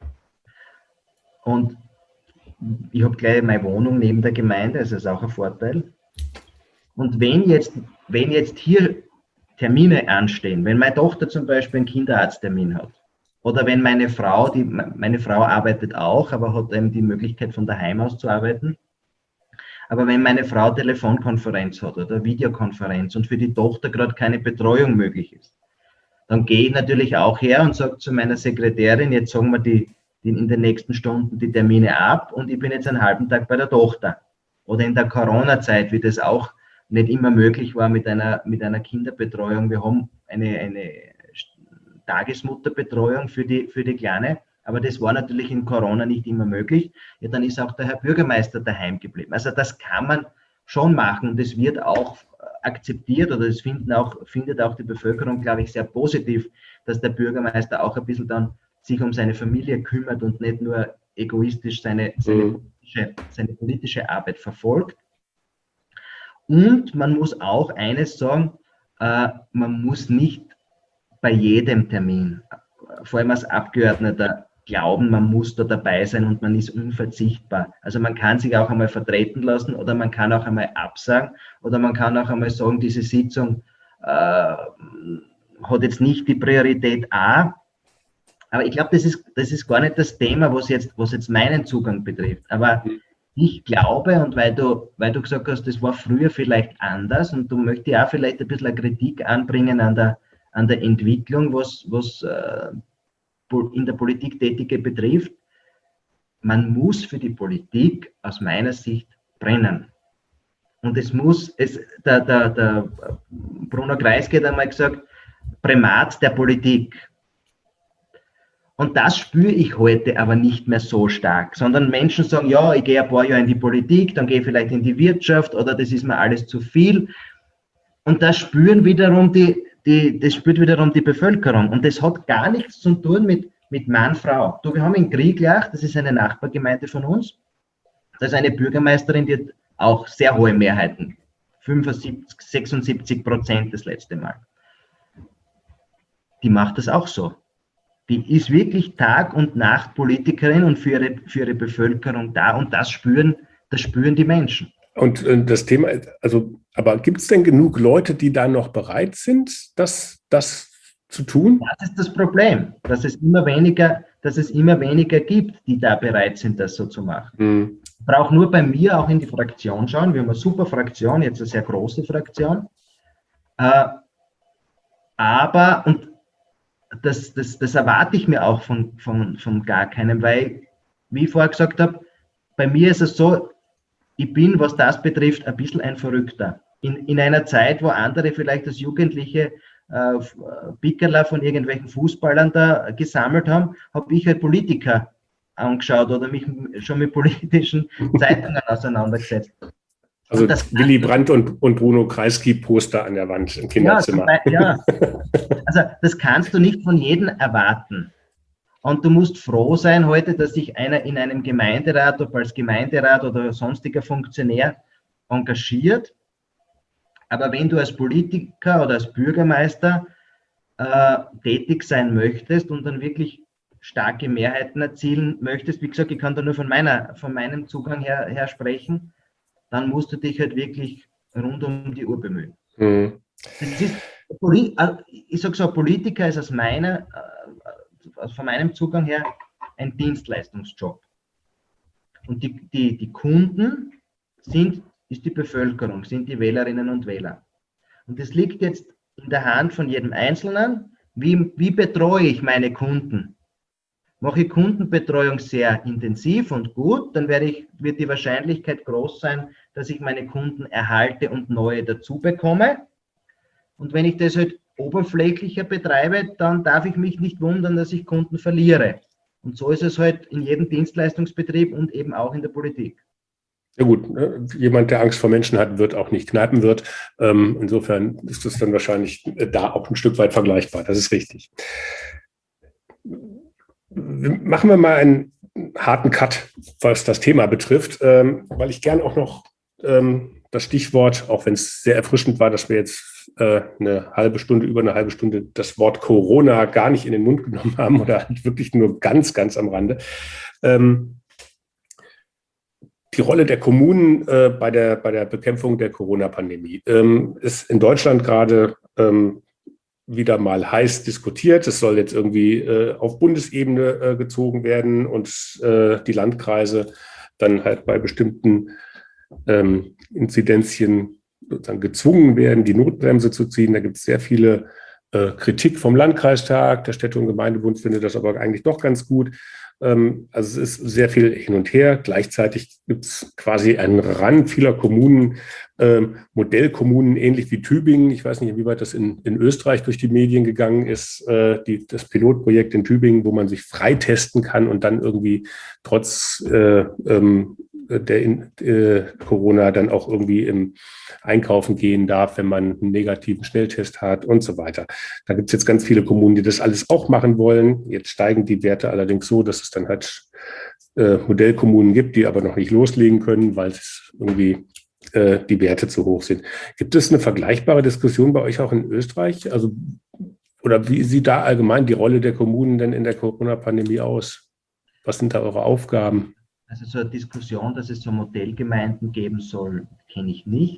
Und ich habe gleich meine Wohnung neben der Gemeinde, das ist auch ein Vorteil. Und wenn jetzt, wenn jetzt hier Termine anstehen, wenn meine Tochter zum Beispiel einen Kinderarzttermin hat, oder wenn meine Frau, die, meine Frau arbeitet auch, aber hat eben die Möglichkeit von daheim aus zu arbeiten, aber wenn meine Frau Telefonkonferenz hat oder Videokonferenz und für die Tochter gerade keine Betreuung möglich ist, dann gehe ich natürlich auch her und sage zu meiner Sekretärin, jetzt sagen wir die, die in den nächsten Stunden die Termine ab und ich bin jetzt einen halben Tag bei der Tochter. Oder in der Corona-Zeit, wie das auch nicht immer möglich war mit einer, mit einer Kinderbetreuung. Wir haben eine, eine Tagesmutterbetreuung für die, für die Kleine, aber das war natürlich in Corona nicht immer möglich. Ja, dann ist auch der Herr Bürgermeister daheim geblieben. Also das kann man schon machen und das wird auch akzeptiert oder das finden auch, findet auch die Bevölkerung, glaube ich, sehr positiv, dass der Bürgermeister auch ein bisschen dann sich um seine Familie kümmert und nicht nur egoistisch seine, seine, Mhm. politische, seine politische Arbeit verfolgt. Und man muss auch eines sagen, äh, man muss nicht bei jedem Termin vor allem als Abgeordneter glauben, man muss da dabei sein und man ist unverzichtbar. Also man kann sich auch einmal vertreten lassen oder man kann auch einmal absagen oder man kann auch einmal sagen, diese Sitzung äh, hat jetzt nicht die Priorität A. Aber ich glaube, das ist, das ist gar nicht das Thema, was jetzt, was jetzt meinen Zugang betrifft. Aber ich glaube, und weil du, weil du gesagt hast, das war früher vielleicht anders und du möchtest auch vielleicht ein bisschen eine Kritik anbringen an der, an der Entwicklung, was, was äh, in der Politik Tätige betrifft. Man muss für die Politik aus meiner Sicht brennen. Und es muss, es, der, der, der Bruno Kreisky hat einmal gesagt, Primat der Politik. Und das spüre ich heute aber nicht mehr so stark, sondern Menschen sagen, ja, ich gehe ein paar Jahre in die Politik, dann gehe ich vielleicht in die Wirtschaft oder das ist mir alles zu viel. Und das spüren wiederum die, die, das spürt wiederum die Bevölkerung. Und das hat gar nichts zu tun mit, mit Mann, Frau. Du, wir haben in Krieglach, das ist eine Nachbargemeinde von uns, da ist eine Bürgermeisterin, die hat auch sehr hohe Mehrheiten, fünfundsiebzig, sechsundsiebzig Prozent das letzte Mal. Die macht das auch so. Die ist wirklich Tag und Nacht Politikerin und für ihre, für ihre Bevölkerung da und das spüren, das spüren die Menschen. Und äh, das Thema, also, aber gibt es denn genug Leute, die da noch bereit sind, das, das zu tun? Das ist das Problem, dass es immer weniger, dass es immer weniger gibt, die da bereit sind, das so zu machen. Hm. Ich brauche nur bei mir auch in die Fraktion schauen. Wir haben eine super Fraktion, jetzt eine sehr große Fraktion. Äh, aber, und Das, das, das erwarte ich mir auch von, von, von gar keinem, weil, wie ich vorher gesagt habe, bei mir ist es so, ich bin, was das betrifft, ein bisschen ein Verrückter. In, in einer Zeit, wo andere vielleicht als Jugendliche äh, Pickerler von irgendwelchen Fußballern da gesammelt haben, habe ich halt Politiker angeschaut oder mich schon mit politischen Zeitungen auseinandergesetzt. Also Willy Brandt und, und Bruno Kreisky Poster an der Wand im Kinderzimmer. Ja, ja, also das kannst du nicht von jedem erwarten. Und du musst froh sein heute, dass sich einer in einem Gemeinderat, ob als Gemeinderat oder sonstiger Funktionär engagiert. Aber wenn du als Politiker oder als Bürgermeister äh, tätig sein möchtest und dann wirklich starke Mehrheiten erzielen möchtest, wie gesagt, ich kann da nur von, meiner, von meinem Zugang her, her sprechen, dann musst du dich halt wirklich rund um die Uhr bemühen. Mhm. Das ist, ich sage so, Politiker ist aus meiner, also von meinem Zugang her ein Dienstleistungsjob. Und die, die, die Kunden sind, ist die Bevölkerung, sind die Wählerinnen und Wähler. Und es liegt jetzt in der Hand von jedem Einzelnen, wie, wie betreue ich meine Kunden? Mache ich Kundenbetreuung sehr intensiv und gut, dann werde ich, wird die Wahrscheinlichkeit groß sein, dass ich meine Kunden erhalte und neue dazu bekomme. Und wenn ich das halt oberflächlicher betreibe, dann darf ich mich nicht wundern, dass ich Kunden verliere. Und so ist es halt in jedem Dienstleistungsbetrieb und eben auch in der Politik. Ja gut, jemand, der Angst vor Menschen hat, wird auch nicht kneipen wird. Insofern ist das dann wahrscheinlich da auch ein Stück weit vergleichbar. Das ist richtig. Machen wir mal einen harten Cut, was das Thema betrifft, weil ich gern auch noch das Stichwort, auch wenn es sehr erfrischend war, dass wir jetzt eine halbe Stunde, über eine halbe Stunde das Wort Corona gar nicht in den Mund genommen haben oder wirklich nur ganz, ganz am Rande. Die Rolle der Kommunen äh, bei, der, bei der Bekämpfung der Corona-Pandemie ähm, ist in Deutschland gerade ähm, wieder mal heiß diskutiert. Es soll jetzt irgendwie äh, auf Bundesebene äh, gezogen werden und äh, die Landkreise dann halt bei bestimmten ähm, Inzidenzien sozusagen gezwungen werden, die Notbremse zu ziehen. Da gibt es sehr viele äh, Kritik vom Landkreistag. Der Städte- und Gemeindebund findet das aber eigentlich doch ganz gut. Also es ist sehr viel hin und her. Gleichzeitig gibt es quasi einen Rand vieler Kommunen, ähm, Modellkommunen, ähnlich wie Tübingen. Ich weiß nicht, inwieweit das in, in Österreich durch die Medien gegangen ist, äh, die, das Pilotprojekt in Tübingen, wo man sich freitesten kann und dann irgendwie trotz äh, ähm, der in, äh, Corona dann auch irgendwie im Einkaufen gehen darf, wenn man einen negativen Schnelltest hat und so weiter. Da gibt es jetzt ganz viele Kommunen, die das alles auch machen wollen. Jetzt steigen die Werte allerdings so, dass es dann halt äh, Modellkommunen gibt, die aber noch nicht loslegen können, weil es irgendwie äh, die Werte zu hoch sind. Gibt es eine vergleichbare Diskussion bei euch auch in Österreich? Also oder wie sieht da allgemein die Rolle der Kommunen denn in der Corona-Pandemie aus? Was sind da eure Aufgaben? Also so eine Diskussion, dass es so Modellgemeinden geben soll, kenne ich nicht.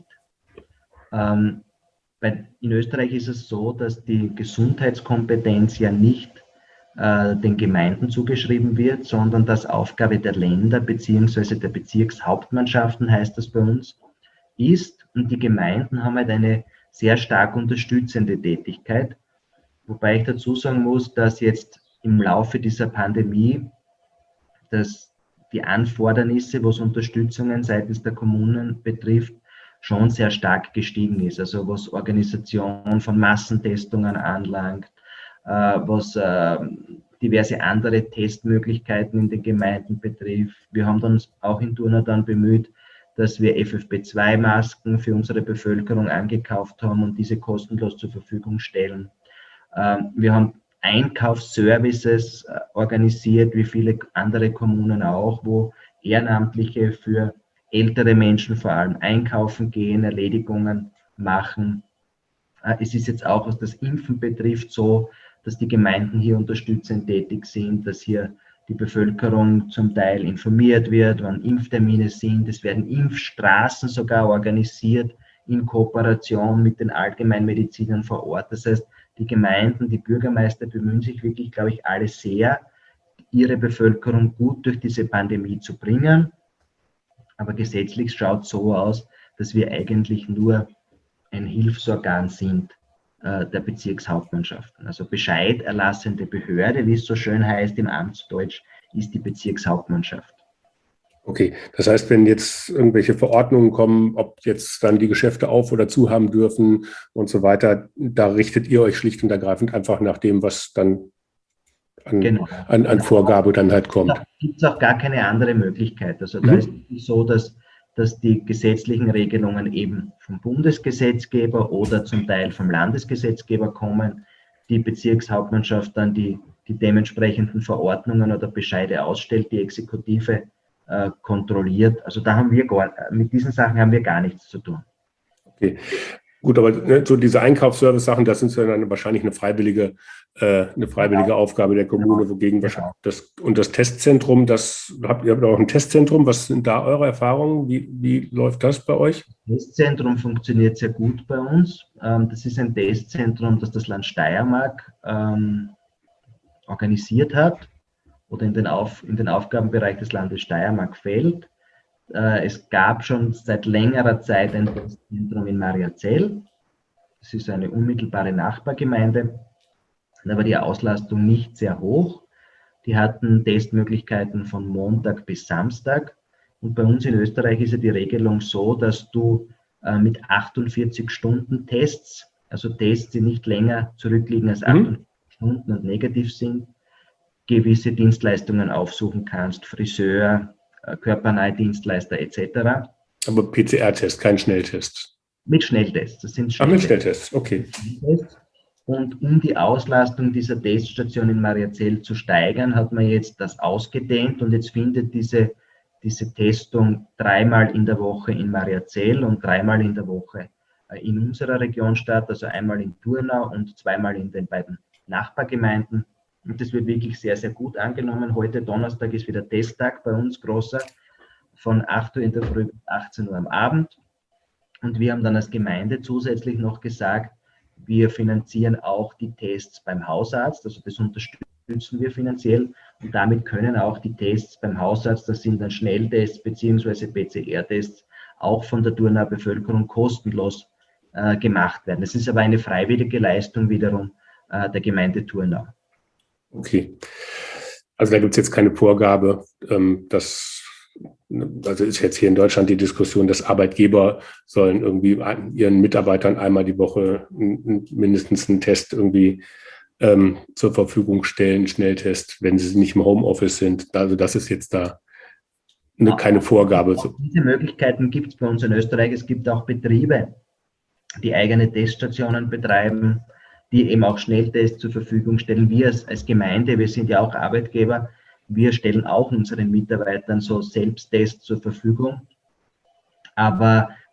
Ähm, weil in Österreich ist es so, dass die Gesundheitskompetenz ja nicht äh, den Gemeinden zugeschrieben wird, sondern dass Aufgabe der Länder bzw. der Bezirkshauptmannschaften, heißt das bei uns, ist. Und die Gemeinden haben halt eine sehr stark unterstützende Tätigkeit. Wobei ich dazu sagen muss, dass jetzt im Laufe dieser Pandemie dass die Anfordernisse, was Unterstützungen seitens der Kommunen betrifft, schon sehr stark gestiegen ist. Also was Organisation von Massentestungen anlangt, äh, was äh, diverse andere Testmöglichkeiten in den Gemeinden betrifft. Wir haben uns auch in Thurnau dann bemüht, dass wir F F P zwei Masken für unsere Bevölkerung angekauft haben und diese kostenlos zur Verfügung stellen. Äh, wir haben Einkaufsservices organisiert, wie viele andere Kommunen auch, wo Ehrenamtliche für ältere Menschen vor allem einkaufen gehen, Erledigungen machen. Es ist jetzt auch, was das Impfen betrifft, so, dass die Gemeinden hier unterstützend tätig sind, dass hier die Bevölkerung zum Teil informiert wird, wann Impftermine sind. Es werden Impfstraßen sogar organisiert in Kooperation mit den Allgemeinmedizinern vor Ort. Das heißt, die Gemeinden, die Bürgermeister bemühen sich wirklich, glaube ich, alle sehr, ihre Bevölkerung gut durch diese Pandemie zu bringen. Aber gesetzlich schaut es so aus, dass wir eigentlich nur ein Hilfsorgan sind äh, der Bezirkshauptmannschaften. Also Bescheid erlassende Behörde, wie es so schön heißt im Amtsdeutsch, ist die Bezirkshauptmannschaft. Okay, das heißt, wenn jetzt irgendwelche Verordnungen kommen, ob jetzt dann die Geschäfte auf oder zu haben dürfen und so weiter, da richtet ihr euch schlicht und ergreifend einfach nach dem, was dann an, genau. an, an Vorgabe dann halt kommt. Da gibt es auch gar keine andere Möglichkeit. Also da mhm. ist es so, dass, dass die gesetzlichen Regelungen eben vom Bundesgesetzgeber oder zum Teil vom Landesgesetzgeber kommen, die Bezirkshauptmannschaft dann die, die dementsprechenden Verordnungen oder Bescheide ausstellt, die Exekutive kontrolliert. Also da haben wir gar, mit diesen Sachen haben wir gar nichts zu tun. Okay, gut, aber ne, so diese Einkaufsservice-Sachen, das sind ja dann wahrscheinlich eine freiwillige, äh, eine freiwillige genau. Aufgabe der Kommune, wogegen genau. wahrscheinlich das und das Testzentrum, das habt ihr habt auch ein Testzentrum. Was sind da eure Erfahrungen? Wie, wie läuft das bei euch? Das Testzentrum funktioniert sehr gut bei uns. Ähm, das ist ein Testzentrum, das das Land Steiermark ähm, organisiert hat oder in den, Auf, in den Aufgabenbereich des Landes Steiermark fällt. Äh, es gab schon seit längerer Zeit ein Testzentrum in Mariazell. Das ist eine unmittelbare Nachbargemeinde. Da war die Auslastung nicht sehr hoch. Die hatten Testmöglichkeiten von Montag bis Samstag. Und bei uns in Österreich ist ja die Regelung so, dass du äh, mit achtundvierzig Stunden Tests, also Tests, die nicht länger zurückliegen als achtundvierzig mhm. Stunden und negativ sind, gewisse Dienstleistungen aufsuchen kannst, Friseur, körpernahe Dienstleister et cetera. Aber P C R-Test, kein Schnelltest? Mit Schnelltests. Das sind Schnelltests. Ach, mit Schnelltests, okay. Und um die Auslastung dieser Teststation in Mariazell zu steigern, hat man jetzt das ausgedehnt und jetzt findet diese, diese Testung dreimal in der Woche in Mariazell und dreimal in der Woche in unserer Region statt, also einmal in Thurnau und zweimal in den beiden Nachbargemeinden. Und das wird wirklich sehr, sehr gut angenommen. Heute Donnerstag ist wieder Testtag bei uns, großer, von acht Uhr in der Früh bis achtzehn Uhr am Abend. Und wir haben dann als Gemeinde zusätzlich noch gesagt, wir finanzieren auch die Tests beim Hausarzt, also das unterstützen wir finanziell. Und damit können auch die Tests beim Hausarzt, das sind dann Schnelltests bzw. P C R-Tests, auch von der Thurnauer Bevölkerung kostenlos äh, gemacht werden. Das ist aber eine freiwillige Leistung wiederum äh, der Gemeinde Thurnau. Okay, also da gibt es jetzt keine Vorgabe, ähm, dass, also ist jetzt hier in Deutschland die Diskussion, dass Arbeitgeber sollen irgendwie ihren Mitarbeitern einmal die Woche mindestens einen Test irgendwie ähm, zur Verfügung stellen, einen Schnelltest, wenn sie nicht im Homeoffice sind. Also das ist jetzt da eine, keine Vorgabe. Diese Möglichkeiten gibt es bei uns in Österreich. Es gibt auch Betriebe, die eigene Teststationen betreiben, die eben auch Schnelltests zur Verfügung stellen. Wir als, als Gemeinde, wir sind ja auch Arbeitgeber, wir stellen auch unseren Mitarbeitern so Selbsttests zur Verfügung. Aber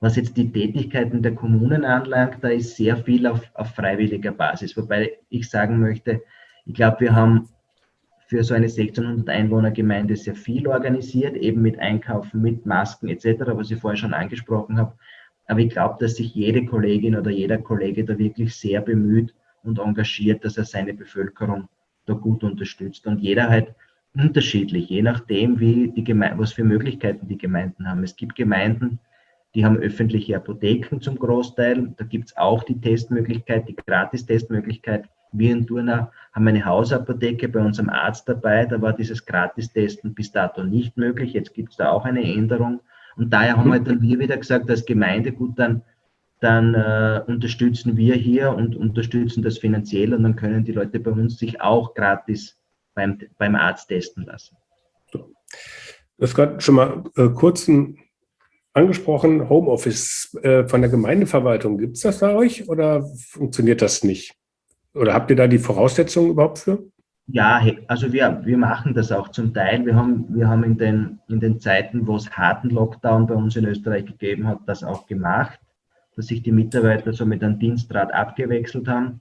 Was jetzt die Tätigkeiten der Kommunen anlangt, da ist sehr viel auf, auf freiwilliger Basis. Wobei ich sagen möchte, ich glaube, wir haben für so eine sechzehnhundert Einwohner-Gemeinde sehr viel organisiert, eben mit Einkaufen, mit Masken et cetera, was ich vorher schon angesprochen habe. Aber ich glaube, dass sich jede Kollegin oder jeder Kollege da wirklich sehr bemüht und engagiert, dass er seine Bevölkerung da gut unterstützt. Und jeder halt unterschiedlich, je nachdem, wie die Geme- was für Möglichkeiten die Gemeinden haben. Es gibt Gemeinden, die haben öffentliche Apotheken zum Großteil. Da gibt es auch die Testmöglichkeit, die Gratis-Testmöglichkeit. Wir in Turnau haben eine Hausapotheke bei unserem Arzt dabei. Da war dieses Gratis-Testen bis dato nicht möglich. Jetzt gibt es da auch eine Änderung. Und daher haben halt dann wir wieder gesagt, als Gemeinde, gut, dann, dann äh, unterstützen wir hier und unterstützen das finanziell und dann können die Leute bei uns sich auch gratis beim, beim Arzt testen lassen. Du hast gerade schon mal äh, kurz ein angesprochen, Homeoffice äh, von der Gemeindeverwaltung. Gibt es das bei euch oder funktioniert das nicht? Oder habt ihr da die Voraussetzungen überhaupt für? Ja, also wir, wir machen das auch zum Teil. Wir haben, wir haben in, den, in den Zeiten, wo es harten Lockdown bei uns in Österreich gegeben hat, das auch gemacht, dass sich die Mitarbeiter so mit einem Dienstrat abgewechselt haben.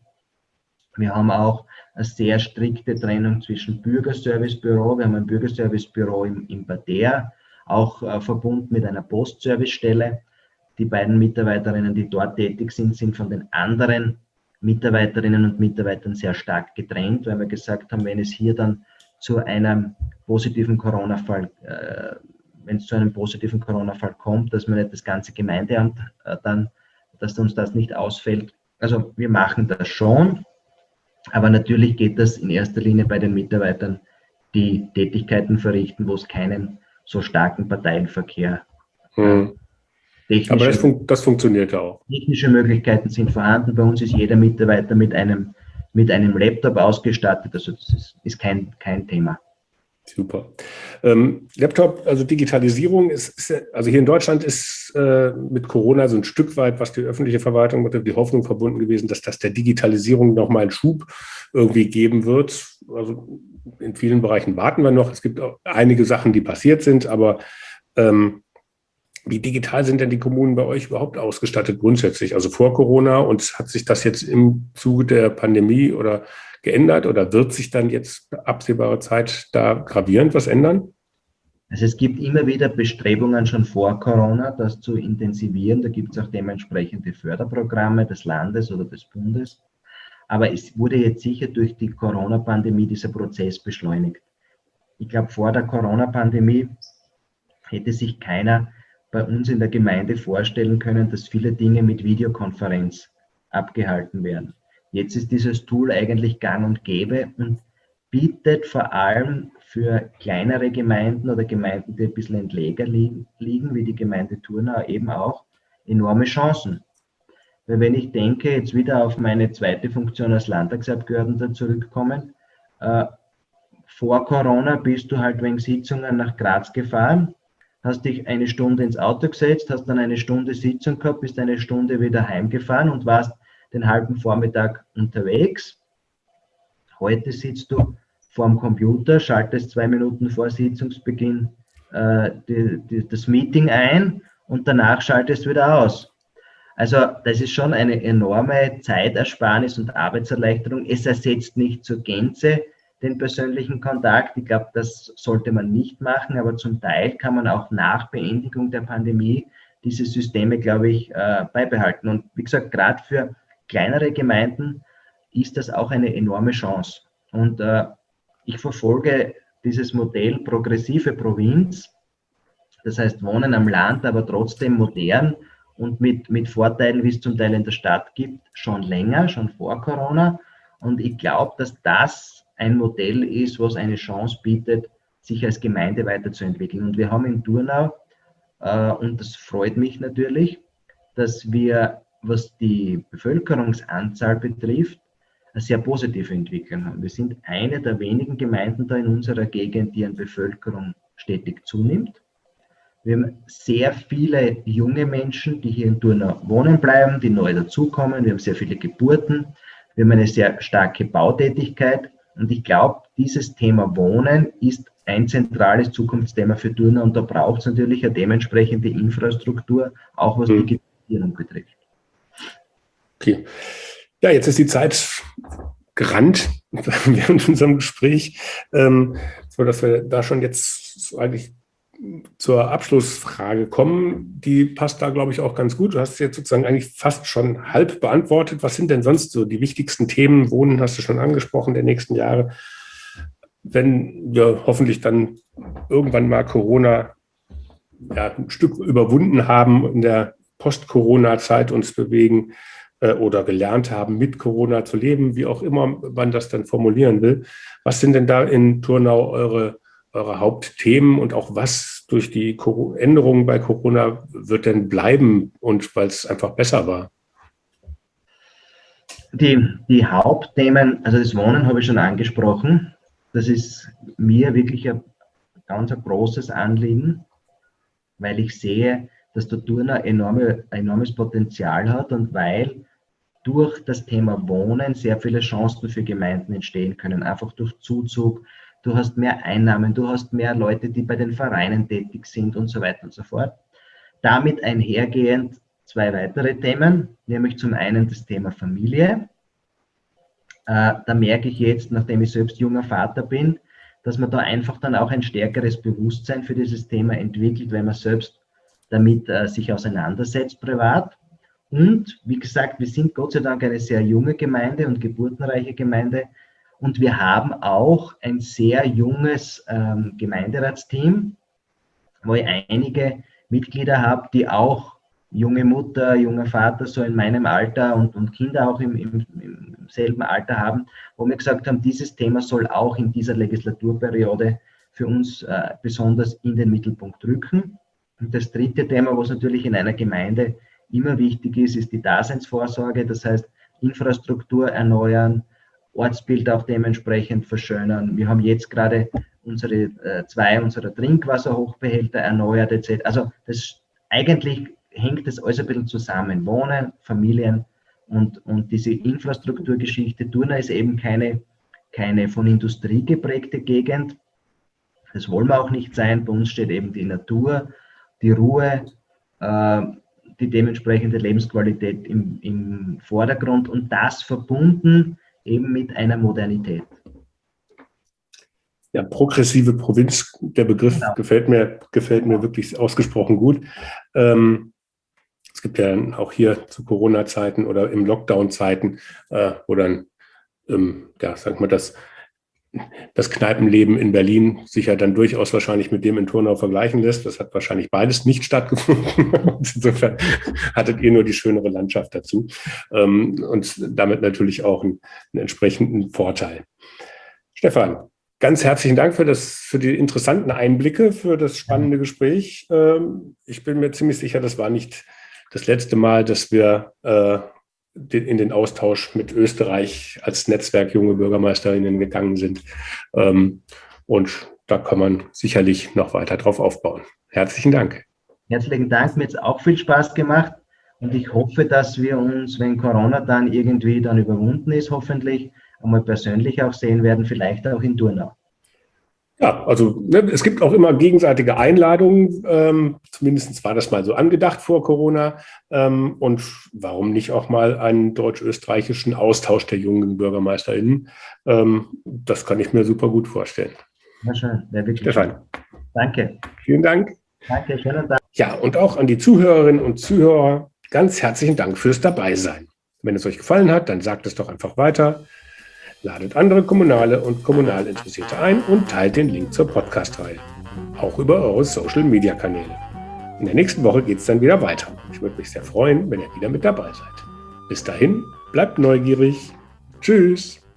Wir haben auch eine sehr strikte Trennung zwischen Bürgerservicebüro. Wir haben ein Bürgerservicebüro im, im Bader, auch äh, verbunden mit einer Postservicestelle. Die beiden Mitarbeiterinnen, die dort tätig sind, sind von den anderen Mitarbeiterinnen und Mitarbeitern sehr stark getrennt, weil wir gesagt haben, wenn es hier dann zu einem positiven Corona-Fall, äh, wenn es zu einem positiven Corona-Fall kommt, dass man nicht das ganze Gemeindeamt äh, dann, dass uns das nicht ausfällt. Also wir machen das schon, aber natürlich geht das in erster Linie bei den Mitarbeitern, die Tätigkeiten verrichten, wo es keinen so starken Parteienverkehr hm. Technische, Aber das, fun- das funktioniert ja auch. Technische Möglichkeiten sind vorhanden. Bei uns ist jeder Mitarbeiter mit einem, mit einem Laptop ausgestattet. Also das ist, ist kein, kein Thema. Super. Ähm, Laptop, also Digitalisierung ist, ist, also hier in Deutschland ist äh, mit Corona so ein Stück weit, was die öffentliche Verwaltung betrifft, die Hoffnung verbunden gewesen, dass das der Digitalisierung nochmal einen Schub irgendwie geben wird. Also in vielen Bereichen warten wir noch. Es gibt auch einige Sachen, die passiert sind, aber ähm, wie digital sind denn die Kommunen bei euch überhaupt ausgestattet grundsätzlich? Also vor Corona, und hat sich das jetzt im Zuge der Pandemie oder geändert oder wird sich dann jetzt absehbare Zeit da gravierend was ändern? Also es gibt immer wieder Bestrebungen schon vor Corona, das zu intensivieren. Da gibt es auch dementsprechende Förderprogramme des Landes oder des Bundes. Aber es wurde jetzt sicher durch die Corona-Pandemie dieser Prozess beschleunigt. Ich glaube, vor der Corona-Pandemie hätte sich keiner bei uns in der Gemeinde vorstellen können, dass viele Dinge mit Videokonferenz abgehalten werden. Jetzt ist dieses Tool eigentlich gang und gäbe und bietet vor allem für kleinere Gemeinden oder Gemeinden, die ein bisschen entleger liegen, wie die Gemeinde Turnau, eben auch enorme Chancen. Weil wenn ich denke, jetzt wieder auf meine zweite Funktion als Landtagsabgeordneter zurückkommen, äh, vor Corona bist du halt wegen Sitzungen nach Graz gefahren, hast dich eine Stunde ins Auto gesetzt, hast dann eine Stunde Sitzung gehabt, bist eine Stunde wieder heimgefahren und warst den halben Vormittag unterwegs. Heute sitzt du vorm Computer, schaltest zwei Minuten vor Sitzungsbeginn äh, die, die, das Meeting ein und danach schaltest wieder aus. Also das ist schon eine enorme Zeitersparnis und Arbeitserleichterung. Es ersetzt nicht zur Gänze den persönlichen Kontakt. Ich glaube, das sollte man nicht machen, aber zum Teil kann man auch nach Beendigung der Pandemie diese Systeme, glaube ich, äh, beibehalten. Und wie gesagt, gerade für kleinere Gemeinden ist das auch eine enorme Chance. Und äh, ich verfolge dieses Modell progressive Provinz, das heißt Wohnen am Land, aber trotzdem modern und mit, mit Vorteilen, wie es zum Teil in der Stadt gibt, schon länger, schon vor Corona. Und ich glaube, dass das ein Modell ist, was eine Chance bietet, sich als Gemeinde weiterzuentwickeln. Und wir haben in Turnau, äh, und das freut mich natürlich, dass wir, was die Bevölkerungsanzahl betrifft, eine sehr positive Entwicklung haben. Wir sind eine der wenigen Gemeinden da in unserer Gegend, die an Bevölkerung stetig zunimmt. Wir haben sehr viele junge Menschen, die hier in Turnau wohnen bleiben, die neu dazukommen. Wir haben sehr viele Geburten. Wir haben eine sehr starke Bautätigkeit. Und ich glaube, dieses Thema Wohnen ist ein zentrales Zukunftsthema für Turner und da braucht es natürlich eine dementsprechende Infrastruktur, auch was hm. die Digitalisierung betrifft. Okay. Ja, jetzt ist die Zeit gerannt während unserem Gespräch, ähm, so dass wir da schon jetzt eigentlich zur Abschlussfrage kommen. Die passt da, glaube ich, auch ganz gut. Du hast jetzt sozusagen eigentlich fast schon halb beantwortet. Was sind denn sonst so die wichtigsten Themen? Wohnen hast du schon angesprochen der nächsten Jahre. Wenn wir hoffentlich dann irgendwann mal Corona ja, ein Stück überwunden haben, in der Post-Corona-Zeit uns bewegen äh, oder gelernt haben, mit Corona zu leben, wie auch immer man das dann formulieren will. Was sind denn da in Turnau eure, eure Hauptthemen und auch was durch die Änderungen bei Corona wird denn bleiben und weil es einfach besser war? Die, die Hauptthemen, also das Wohnen habe ich schon angesprochen. Das ist mir wirklich ein ganz ein großes Anliegen, weil ich sehe, dass der Turner enorme, enormes Potenzial hat und weil durch das Thema Wohnen sehr viele Chancen für Gemeinden entstehen können, einfach durch Zuzug. Du hast mehr Einnahmen, du hast mehr Leute, die bei den Vereinen tätig sind und so weiter und so fort. Damit einhergehend zwei weitere Themen, nämlich zum einen das Thema Familie. Äh, da merke ich jetzt, nachdem ich selbst junger Vater bin, dass man da einfach dann auch ein stärkeres Bewusstsein für dieses Thema entwickelt, wenn man selbst damit äh, sich auseinandersetzt privat. Und wie gesagt, wir sind Gott sei Dank eine sehr junge Gemeinde und geburtenreiche Gemeinde und wir haben auch ein sehr junges ähm, Gemeinderatsteam, wo ich einige Mitglieder habe, die auch junge Mutter, junger Vater, so in meinem Alter und, und Kinder auch im, im, im selben Alter haben, wo wir gesagt haben, dieses Thema soll auch in dieser Legislaturperiode für uns äh, besonders in den Mittelpunkt rücken. Und das dritte Thema, was natürlich in einer Gemeinde immer wichtig ist, ist die Daseinsvorsorge, das heißt Infrastruktur erneuern, Ortsbild auch dementsprechend verschönern. Wir haben jetzt gerade unsere äh, zwei unserer Trinkwasserhochbehälter erneuert et cetera. Also das eigentlich hängt das alles ein bisschen zusammen. Wohnen, Familien und, und diese Infrastrukturgeschichte. Turner ist eben keine, keine von Industrie geprägte Gegend. Das wollen wir auch nicht sein. Bei uns steht eben die Natur, die Ruhe, äh, die dementsprechende Lebensqualität im, im Vordergrund und das verbunden eben mit einer Modernität. Ja, progressive Provinz, der Begriff Genau. gefällt mir, gefällt mir wirklich ausgesprochen gut. Ähm, es gibt ja auch hier zu Corona-Zeiten oder im Lockdown-Zeiten, äh, wo dann, ähm, ja, sag mal, das, das Kneipenleben in Berlin sich ja dann durchaus wahrscheinlich mit dem in Turnau vergleichen lässt. Das hat wahrscheinlich beides nicht stattgefunden. Insofern hattet ihr nur die schönere Landschaft dazu ähm, und damit natürlich auch einen, einen entsprechenden Vorteil. Stefan, ganz herzlichen Dank für, das, für die interessanten Einblicke, für das spannende Gespräch. Ähm, ich bin mir ziemlich sicher, das war nicht das letzte Mal, dass wir äh, in den Austausch mit Österreich als Netzwerk junge Bürgermeisterinnen gegangen sind. Ähm, und da kann man sicherlich noch weiter drauf aufbauen. Herzlichen Dank. Herzlichen Dank, mir hat es auch viel Spaß gemacht und ich hoffe, dass wir uns, wenn Corona dann irgendwie dann überwunden ist, hoffentlich einmal persönlich auch sehen werden, vielleicht auch in Turnau. Ja, also ne, es gibt auch immer gegenseitige Einladungen, ähm, zumindest war das mal so angedacht vor Corona ähm, und warum nicht auch mal einen deutsch-österreichischen Austausch der jungen BürgermeisterInnen, ähm, das kann ich mir super gut vorstellen. Na schön, wäre wirklich Stefan. Schön. Danke. Vielen Dank. Danke, schönen Dank. Ja, und auch an die Zuhörerinnen und Zuhörer ganz herzlichen Dank fürs Dabeisein. Wenn es euch gefallen hat, dann sagt es doch einfach weiter. Ladet andere Kommunale und Kommunalinteressierte ein und teilt den Link zur Podcast-Reihe. Auch über eure Social-Media-Kanäle. In der nächsten Woche geht es dann wieder weiter. Ich würde mich sehr freuen, wenn ihr wieder mit dabei seid. Bis dahin, bleibt neugierig. Tschüss.